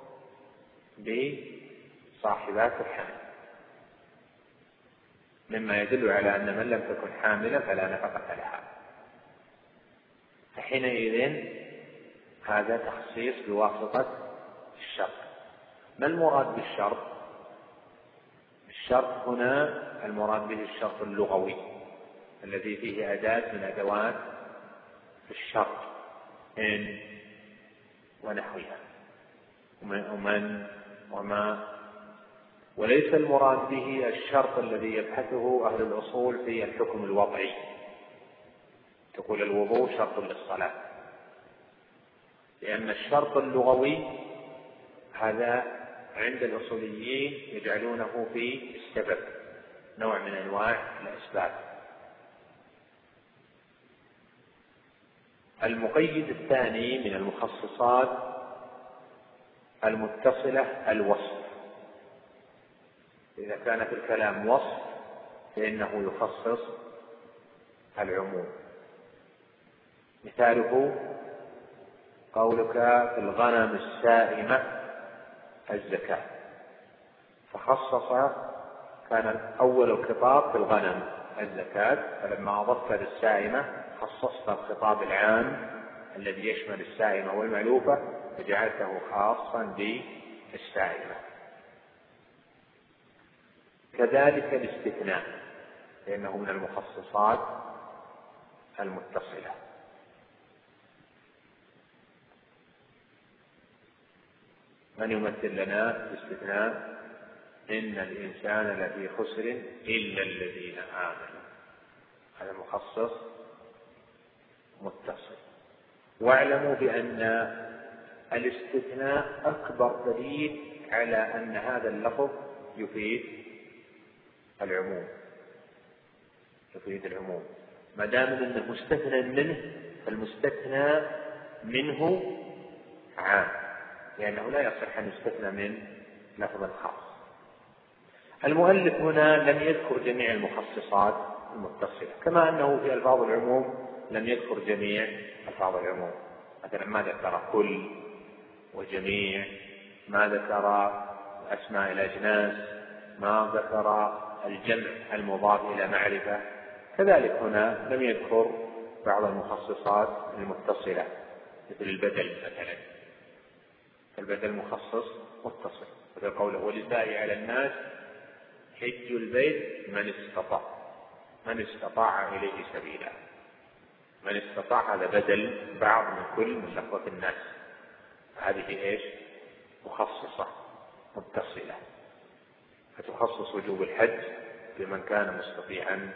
بصاحبات الحمل، مما يدل على أن من لم تكن حاملة فلا نفقة لها. فحينئذ هذا تخصيص بواسطة الشرط. ما المراد بالشرط؟ الشرط هنا المراد به الشرط اللغوي الذي فيه أداة من أدوات الشرط، إن ونحوها، ومن وما، وليس المراد به الشرط الذي يبحثه أهل الأصول في الحكم الوضعي، تقول الوضوء شرط للصلاة، لأن الشرط اللغوي هذا عند الأصوليين يجعلونه في السبب، نوع من أنواع الأسباب. المقيد الثاني من المخصصات المتصلة الوصف، إذا كان في الكلام وصف فإنه يخصص العموم. مثاله قولك في الغنم السائمة الزكاة، فخصص، كان أول الخطاب في الغنم الزكاة، فلما أضفت للسائمة خصصت الخطاب العام الذي يشمل السائمة والمألوفة فجعلته خاصا بالسائمة. كذلك الاستثناء لأنه من المخصصات المتصلة. من يمثل لنا الاستثناء؟ إن الإنسان لفي خسر إلا الذين آمنوا، هذا مخصص متصل. واعلموا بأن الاستثناء أكبر دليل على أن هذا اللفظ يفيد العموم، يفيد العموم، ما دام أنه مستثنى منه، فالمستثنى منه عام، لأنه لا يصح أن يستثنى من لفظ خاص. المؤلف هنا لم يذكر جميع المخصصات المتصلة، كما أنه في ألفاظ العموم لم يذكر جميع ألفاظ العموم، مثلا ما ذكر كل وجميع، ما ذكر أسماء الأجناس، ما ذكر الجمع المضاف إلى معرفة. كذلك هنا لم يذكر بعض المخصصات المتصلة مثل البدل مثلا، البدل مخصص متصل، مثل قوله ولله على الناس حج البيت من استطاع إليه سبيلا. من استطاع هذا بدل بعض من كل من لفظة الناس، هذه ايش؟ مخصصة متصلة، فتخصص وجوب الحج بمن كان مستطيعا.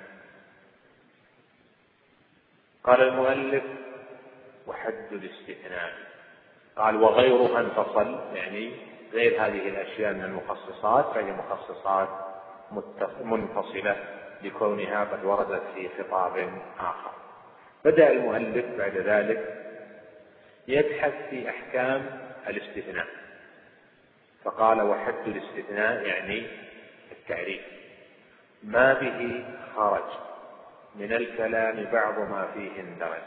قال المؤلف وحد الاستثناء، قال وغيرها انفصل، يعني غير هذه الأشياء من المخصصات فهي مخصصات منفصلة لكونها قد وردت في خطاب آخر. بدأ المؤلف بعد ذلك يبحث في أحكام الاستثناء، فقال وحد الاستثناء يعني التعريف، ما به خرج من الكلام بعض ما فيه اندرج.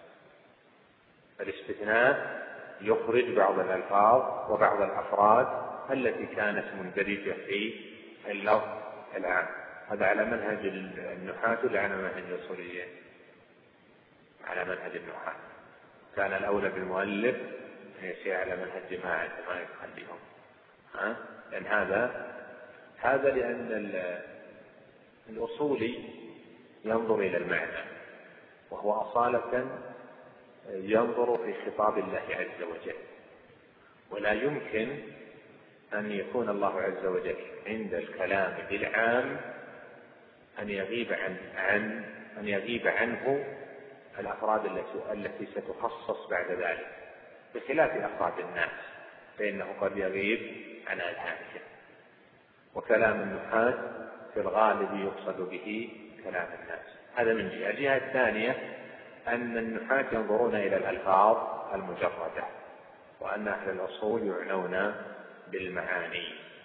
الاستثناء يخرج بعض الألفاظ وبعض الأفراد التي كانت مندرجة في اللفظ العام. هذا على منهج النحاة ولا على منهج الأصوليين؟ على منهج النحاة. كان الأولى بالمؤلف أن يسير على منهج ما يخليهم، لأن هذا لأن الأصولي ينظر إلى المعنى، وهو أصالة ينظر في خطاب الله عز وجل، ولا يمكن أن يكون الله عز وجل عند الكلام بالعام أن يغيب عنه الأفراد التي ستخصص بعد ذلك، بخلاف أفراد الناس فإنه قد يغيب عن أذهانهم. وكلام النحاة في الغالب يقصد به كلام الناس. هذا من جهة. الجهة الثانية أن النحاة ينظرون إلى الألفاظ المجردة، وأن أهل الأصول يعنون بالمعاني.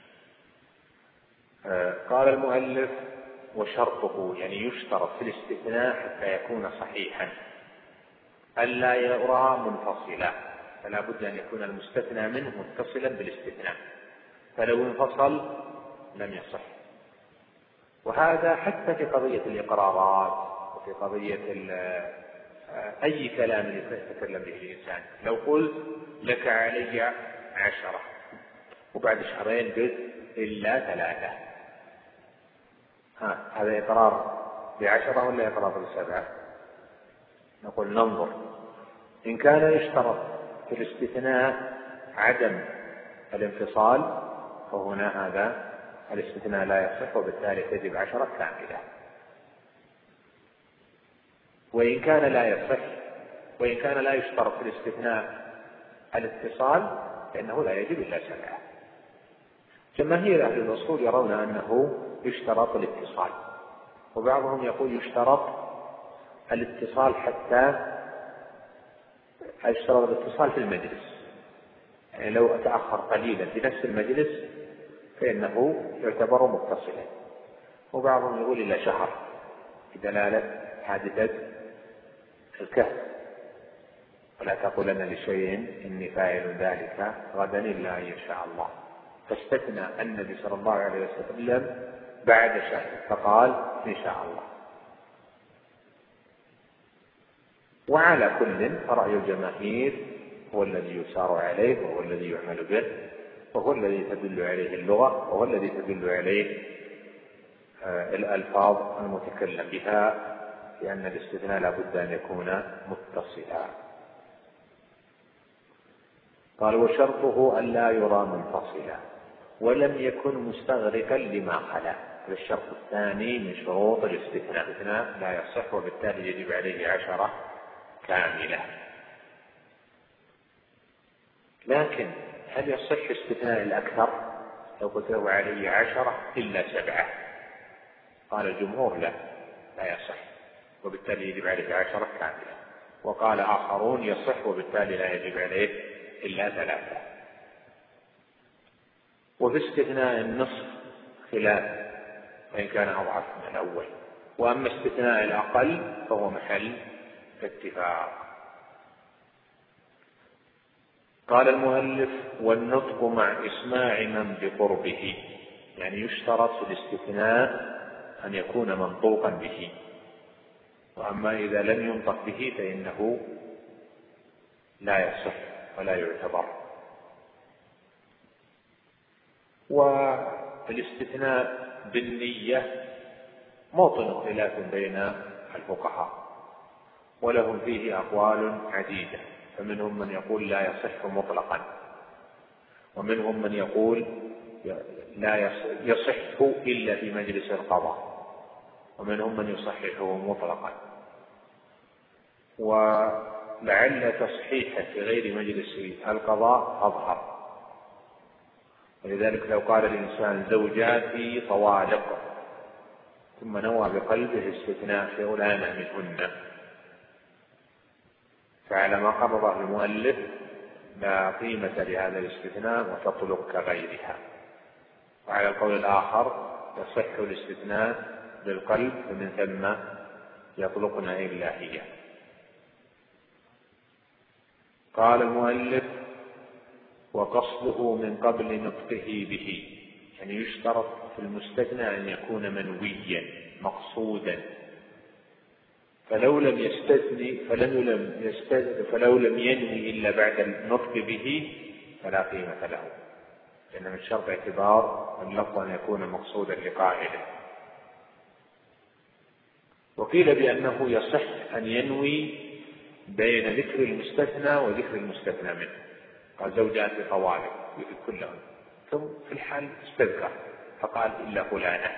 قال المؤلف وشرطه، يعني يشترط في الاستثناء حتى يكون صحيحا ألا يرى منفصلا، فلا بد أن يكون المستثنى منه متصلا بالاستثناء، فلو انفصل لم يصح. وهذا حتى في قضية الإقرارات وفي قضية أي كلام يتكلم به الإنسان. لو قلت لك علي 10 وبعد شهرين قلت إلا 3، هذا إقرار ب10 ولا يشترط ب7؟ نقول ننظر. إن كان يشترط في الاستثناء عدم الانفصال فهنا هذا الاستثناء لا يصح، وبالتالي تجب 10 كاملة. وإن كان لا يشترط في الاستثناء الاتصال فإنه لا يجب إلا 7. جماهير أهل الأصول يرون أنه يشترط الاتصال، وبعضهم يقول يشترط الاتصال في المجلس، يعني لو تأخر قليلا في نفس المجلس فإنه يعتبر متصلا. وبعضهم يقول إلى شهر بدلالة حادثة الكهف، ولا تقولن لشيء إني فاعل ذلك غدا إلا أن يشاء الله، فاستثنى النبي صلى الله عليه وسلم بعد شهر فقال إن شاء الله. وعلى كل فرأي الجماهير هو الذي يسار عليه، وهو الذي يعمل به، وهو الذي تدل عليه اللغة، وهو الذي تدل عليه الألفاظ المتكلم بها، لأن الاستثناء لا بد أن يكون متصلا. قال وشرطه أن لا يرى منفصلا ولم يكن مستغرقا لما خلا. الشرط الثاني من شروط الاستثناء لا يصح، وبالتالي يجب عليه 10 كاملة. لكن هل يصح استثناء الأكثر لو قلت له عليه 10 إلا 7؟ قال الجمهور لا يصح، وبالتالي يجب عليه 10 كاملة. وقال آخرون يصح، وبالتالي لا يجب عليه إلا 3. وفي استثناء النصف خلاف، وإن كان أضعف من الأول. وأما استثناء الأقل فهو محل اتفاق. قال المؤلف والنطق مع إسماع من بقربه، يعني يشترط في الاستثناء أن يكون منطوقا به، وأما إذا لم ينطق به فإنه لا يصح ولا يعتبر. والاستثناء بالنية موطن خلاف بين الفقهاء، ولهم فيه أقوال عديدة، فمنهم من يقول لا يصح مطلقا، ومنهم من يقول لا يصح إلا في مجلس القضاء، ومنهم من يصححه مطلقا. ولعل تصحيحه في غير مجلس القضاء أظهر، ولذلك لو قال الإنسان زوجاتي طوالق ثم نوى بقلبه استثناء فلانة منهن، فعلى ما قرره المؤلف لا قيمة لهذا الاستثناء وتطلق كغيرها. وعلى القول الآخر يصح الاستثناء بالقلب، ومن ثم يطلقن إلا هي. قال المؤلف وقصده من قبل نطقه به، يعني يشترط في المستثنى أن يكون منويا مقصودا، فلو لم ينوي إلا بعد النطق به فلا قيمة له، لأن من شرط اعتبار اللفظ أن يكون مقصودا لقائله. وقيل بأنه يصح أن ينوي بين ذكر المستثنى وذكر المستثنى منه، قال زوجات طوالق كلهم، ثم في الحال استذكر فقال إلا فلانة،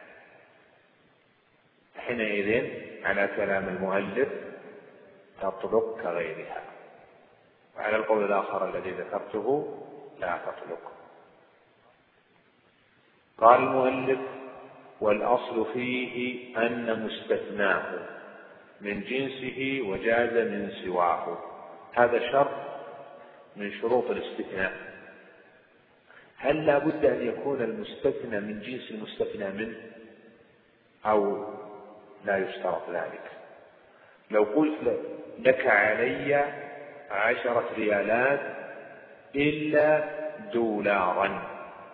حينئذ على كلام المؤلف تطلق كغيرها. وعلى القول الآخر الذي ذكرته لا تطلق. قال المؤلف والأصل فيه أن مستثناه من جنسه وجاز من سواه. هذا شرط من شروط الاستثناء. هل لا بد أن يكون المستثنى من جنس المستثنى منه أو لا يشترط ذلك؟ لو قلت لك علي 10 ريالات إلا دولارا،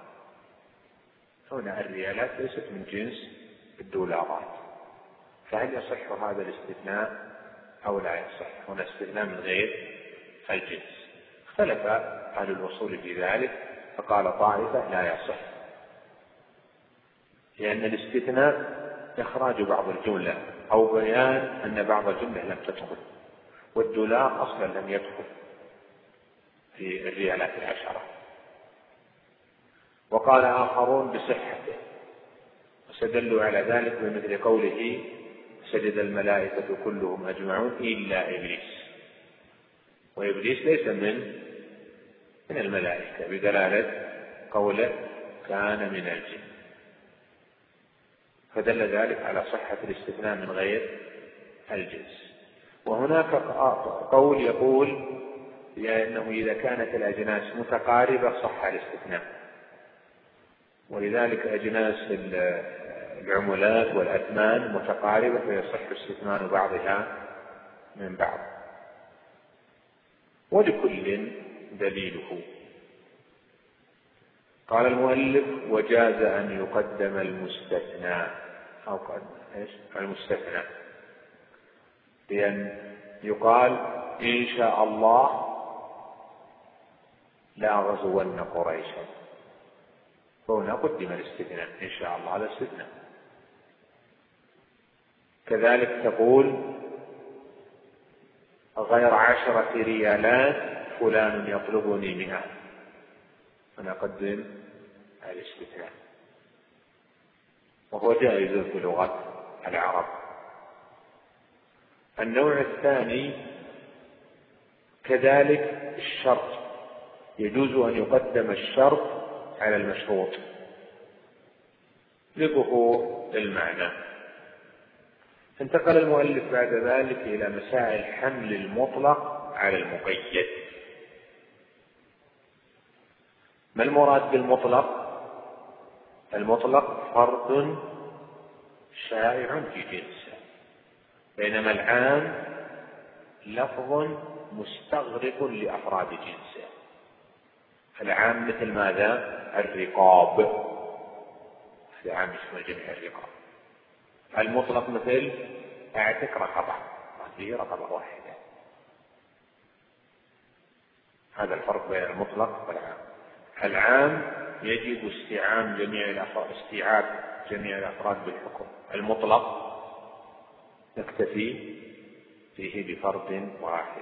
هنا الريالات ليست من جنس الدولارات، فهل يصح هذا الاستثناء أو لا يصح؟ هنا استثناء من غير الجنس. اختلف أهل الأصول في ذلك، فقال طائفة لا يصح، لأن الاستثناء إخراج بعض الجملة أو بيان أن بعض الجملة لم تدخل، والدولار أصلا لم يدخل في الريالات العشرة. وقال آخرون بصحته، واستدلوا على ذلك بمثل قوله سجد الملائكة كلهم أجمعون إلا إبليس، وإبليس ليس من الملائكة، بدلالة قوله كان من الجن، فدل ذلك على صحة الاستثناء من غير الجنس. وهناك قول يقول لأنه إذا كانت الأجناس متقاربة صح الاستثناء، ولذلك أجناس العملات والأثمان متقاربة فيصح استثناء بعضها من بعض، ولكل دليله. قال المؤلف وجاز أن يقدم المستثنى أو قدم المستثنى، لأن يقال إن شاء الله لا غزون قريشا، فهنا قدم الاستثناء إن شاء الله على الاستثناء. كذلك تقول غير 10 ريالات فلان يطلبني 100، فنقدم الاستثناء، وهو جائز في لغة العرب. النوع الثاني كذلك الشرط، يجوز أن يقدم الشرط على المشروط لظهور المعنى. انتقل المؤلف بعد ذلك إلى مسائل حمل المطلق على المقيد. ما المراد بالمطلق؟ المطلق فرد شائع في جنسه، بينما العام لفظ مستغرق لأفراد جنسه. العام مثل ماذا؟ الرقاب، العام يشمل جميع الرقاب. المطلق مثل اعتق رقبة، هذه رقبة واحدة. هذا الفرق بين المطلق والعام. العام يجب استيعاب جميع الأفراد بالحكم، المطلق نكتفي فيه بفرد واحد.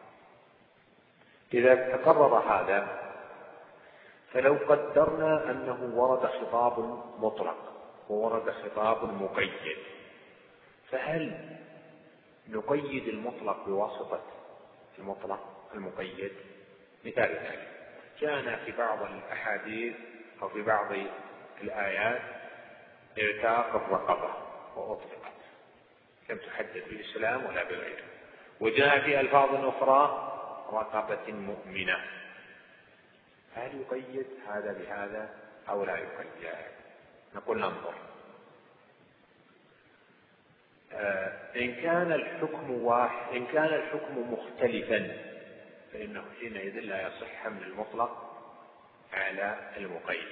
إذا تقرر هذا فلو قدرنا أنه ورد خطاب مطلق وورد خطاب مقيد، فهل نقيد المطلق بواسطة المطلق المقيد؟ مثال ذلك جاءنا في بعض الأحاديث أو في بعض الآيات اعتاق الرقبة وأطلقت، لم تحدد بالإسلام ولا بغيره. وجاء في ألفاظ أخرى رقبة مؤمنة، هل يقيد هذا بهذا أو لا يقيد؟ نقول ننظر. إن كان الحكم مختلفا فإنه حينئذ لا يصح حمل المطلق على المقيد.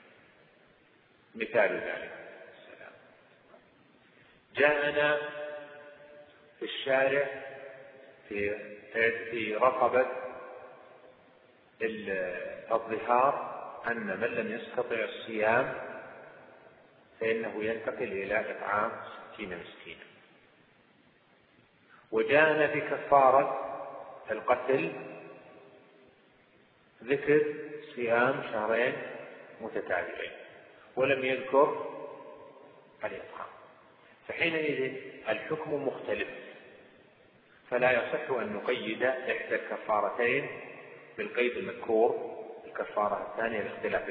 مثال ذلك جاءنا في الشارع في رقبة الظهار أن من لم يستطع الصيام فإنه ينتقل إلى إطعام 60 مسكينا. وجاءنا في كفارة القتل ذكر صيام 2 شهرين متتابعين ولم يذكر الإطعام، فحينئذ الحكم مختلف، فلا يصح أن نقيد إحدى الكفارتين بالقيد المذكور، الكفارة الثانية لاختلاف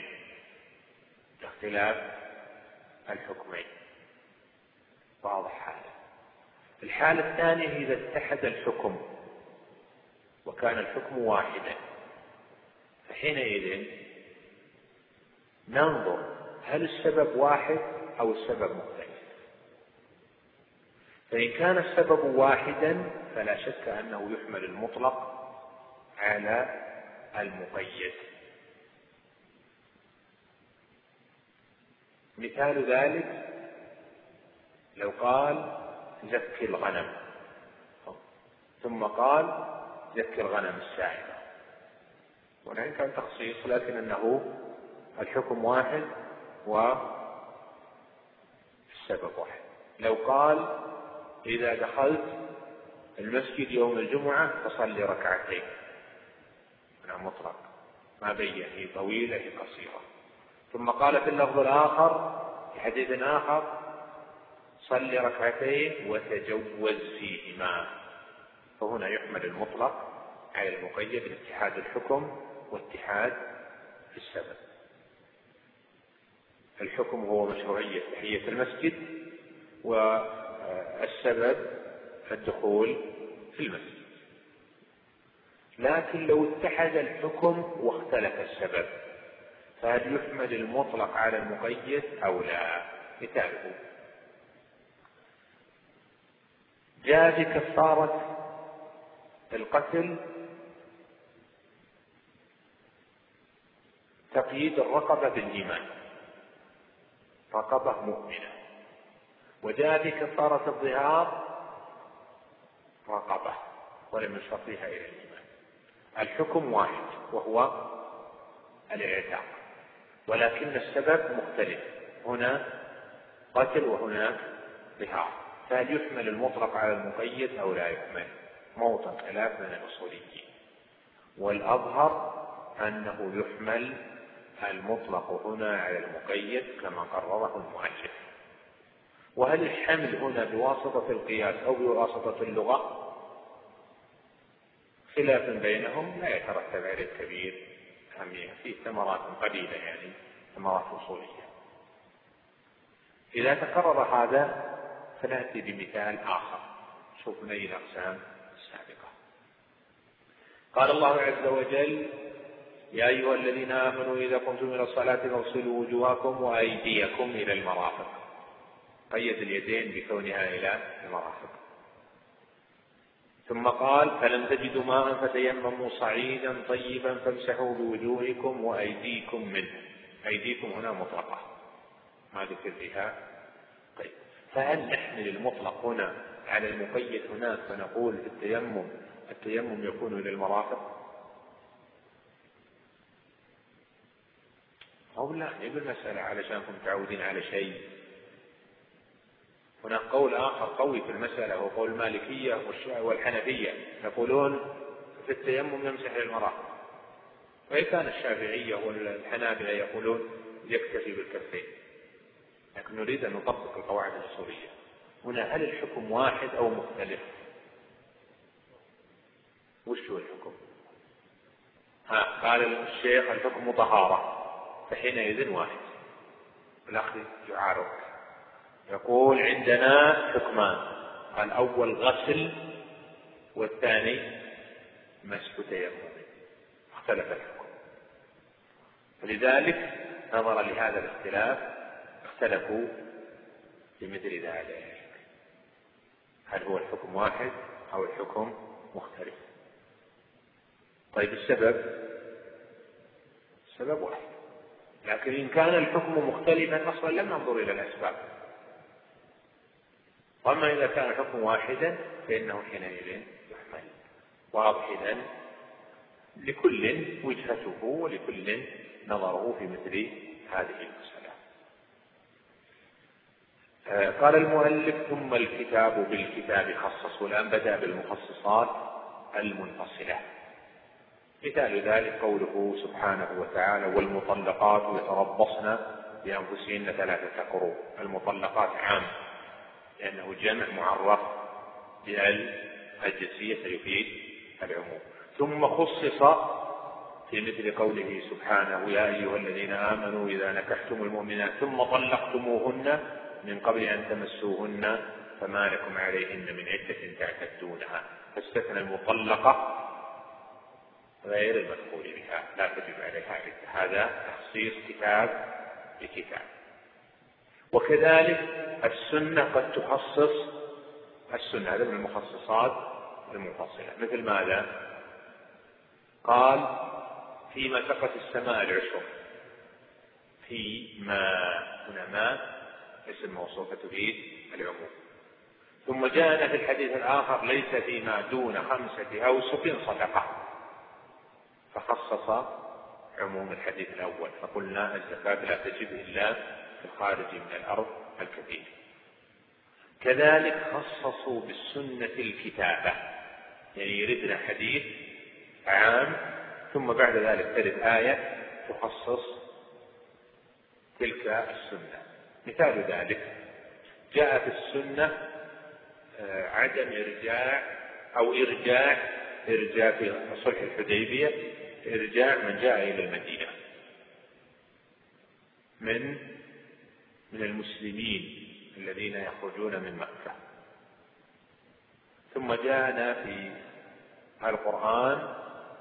الحكمين. واضح هذا. الحالة الثانية إذا اتحد الحكم وكان الحكم واحدا، فحينئذ ننظر هل السبب واحد أو السبب مختلف. فإن كان السبب واحدا فلا شك أنه يحمل المطلق على المقيد. مثال ذلك لو قال زكي الغنم ثم قال زكي الغنم السائمة، وإن كان تخصيص لكن أنه الحكم واحد والسبب السبب واحد. لو قال إذا دخلت المسجد يوم الجمعة فصلي ركعتين، أنا مطلق ما بين هي طويلة هي قصيرة. ثم قال في اللفظ الآخر في حديث آخر صلي ركعتين وتجوز فيهما، فهنا يحمل المطلق على المقيد لاتحاد الحكم واتحاد السبب. الحكم هو مشروعية تحية المسجد، والسبب الدخول في المسجد. لكن لو اتحد الحكم واختلف السبب فهل يحمل المطلق على المقيد أو لا؟ مثاله جاء بكفارة القتل تقييد الرقبة بالإيمان، رقبة مؤمنة، وجاء بكفارة الظهار رقبة ولم يشرطها إلى الإيمان. الحكم واحد وهو الاعتاق، ولكن السبب مختلف، هنا قتل وهناك ظهار، فهل يحمل المطلق على المقيد أو لا يحمل؟ موطن خلاف من الأصوليين، والأظهر أنه يحمل المطلق هنا على المقيد كما قرره المؤلف. وهل الحمل هنا بواسطة القياس أو بواسطة اللغة؟ خلاف بينهم لا يترتب عليه كبير أهمية، فيه ثمرات قليلة يعني ثمرات أصولية. إذا تكرر هذا فنأتي بمثال آخر، شوف نيل الأقسام السابقة. قال الله عز وجل يا أيها الذين آمنوا إذا قمتم إلى الصلاة فاغسلوا وجوهكم وأيديكم إلى المرافق، قيد اليدين بكونها إلى المرافق. ثم قال فلم تجدوا ماء فتيمموا صعيدا طيبا فامسحوا بوجوهكم وأيديكم منه، أيديكم هنا مطلقة ما ذكر فيها. طيب فهل نحمل المطلق هنا على المقيد هناك فنقول التيمم يكون إلى المرافق أو لا؟ نبي المسألة علشانكم متعودين على شيء. هناك قول آخر قوي في المسألة هو قول المالكية والحنفية، يقولون في التيمم يمسح للمرافق، وإن كان الشافعية والحنابلة يقولون يكتفي بالكفين، لكن نريد أن نطبق القواعد الأصولية. هنا هل الحكم واحد أو مختلف؟ وش هو الحكم؟ قال الشيخ الحكم طهارة، فحينئذ واحد. الأخ يعارض يقول عندنا حكمان، الأول غسل والثاني مسح تيمم، اختلف الحكم، فلذلك نظرا لهذا الاختلاف اختلفوا في مثل ذلك، هل هو الحكم واحد أو الحكم مختلف؟ طيب السبب واحد، لكن إن كان الحكم مختلفا أصلا لم ننظر إلى الأسباب، وأما إذا كان الحكم واحدا فإنه حينئذ يحمل. واضح إذن لكل وجهته ولكل نظره في مثل هذه المسألة. قال المؤلف ثم الكتاب بالكتاب خصص، والآن بدأ بالمخصصات المنفصلة. مثال ذلك قوله سبحانه وتعالى والمطلقات يتربصن بأنفسهن 3 قروء. المطلقات عام لأنه جمع معرف بال الجنسية يفيد العموم. ثم خصص في مثل قوله سبحانه يا أيها الذين آمنوا إذا نكحتم المؤمنات ثم طلقتموهن من قبل أن تمسوهن فما لكم عليهن من عدة تعتدونها، فاستثنى المطلقة غير المدخول بها لا تجب عليها عدة. هذا تخصيص كتاب بكتاب. وكذلك السنة قد تخصص السنة، هذا من المخصصات المنفصلة. مثل ماذا؟ قال فيما سقت السماء العشر، فيما هنا ما اسم موصوفة تفيد العموم. ثم جاءنا في الحديث الآخر ليس فيما دون 5 أوسق صدقة، فخصص عموم الحديث الأول، فقلنا الزكاة لا تجب إلا في الخارج من الأرض الكثير. كذلك خصصوا بالسنة الكتابة، يعني يردنا حديث عام ثم بعد ذلك ترد آية تخصص تلك السنة. مثال ذلك جاء في السنة عدم إرجاع أو إرجاع في صلح الحديبية، إرجاع من جاء إلى المدينة من المسلمين الذين يخرجون من مكة. ثم جاءنا في القرآن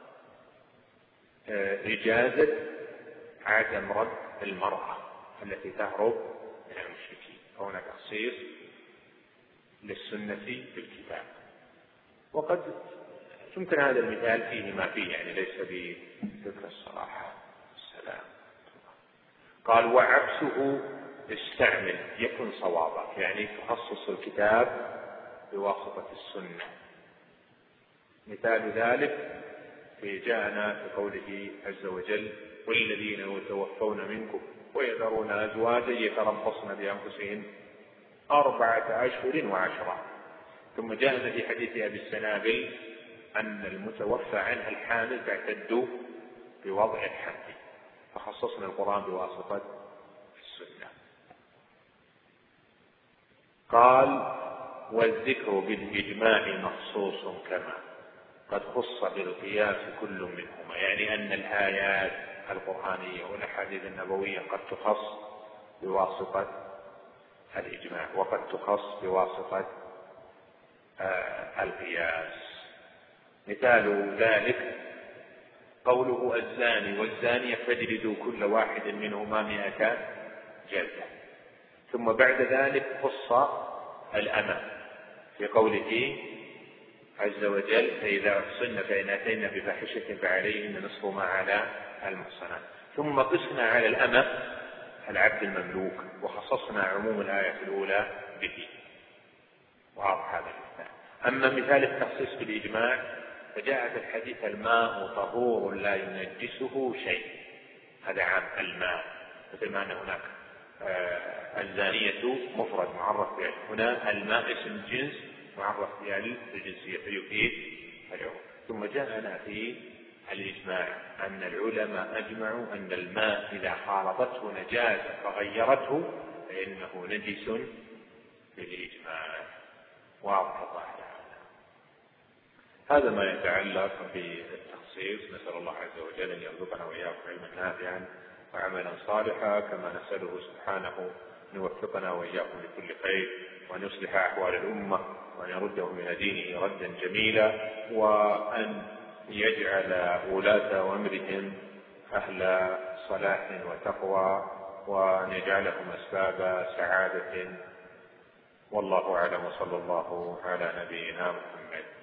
إجازة عدم رد المرأة التي تهرب من المشركين، هنا تخصيص للسنة في الكتاب. وقد يمكن هذا المثال فيه ما فيه، يعني ليس بذكر الصراحة. السلام. قال وعكسه استعمل يكن صوابا، يعني تخصص الكتاب بواسطة السنة. مثال ذلك في جاءنا في قوله عز وجل والذين يتوفون منكم ويذرون أزواجا يتربصن بأنفسهن 4 أشهر و10. ثم جاءنا في حديث أبي السنابل أن المتوفى عنها الحامل تعتد بوضع الحمل، فخصصنا القرآن بواسطة السنة. قال والذكر بالإجماع مخصوص كما قد خص بالقياس كل منهما، يعني أن الآيات القرآنية والأحاديث النبوية قد تخص بواسطة الإجماع وقد تخص بواسطة القياس. مثال ذلك قوله الزاني والزانية فاجلدوا كل واحد منهما 100 جلدة. ثم بعد ذلك خص الأمة في قوله عز وجل فإذا أحصن فإن أتينا بفاحشة فعليهن نصف ما على المحصنات. ثم قسنا على الأمة العبد المملوك وخصصنا عموم الآية الأولى به. واضح هذا المثال. أما مثال التخصيص بالإجماع فجاء في الحديث الماء طهور لا ينجسه شيء، هذا عام الماء، مثل ما أن هناك الزانية مفرد معرف بها، هنا الماء اسم جنس معرف بها الجنسية فيفيد العموم. ثم جاءنا في الإجماع أن العلماء أجمعوا أن الماء إذا خالطته نجاسة فغيرته فإنه نجس بالإجماع. واضح الله تعالى. هذا ما يتعلق بالتخصيص. نسأل الله عز وجل أن يرزقنا وإياكم علما نافعا وعملا صالحا، كما نسأله سبحانه أن يوفقنا وإياكم لكل خير وأن يصلح أحوال الأمة وأن يردهم إلى دينه ردا جميلا، وأن يجعل ولاة أمرهم أهل صلاح وتقوى وأن يجعلهم أسباب سعادة. والله أعلم وصلى الله على نبينا محمد.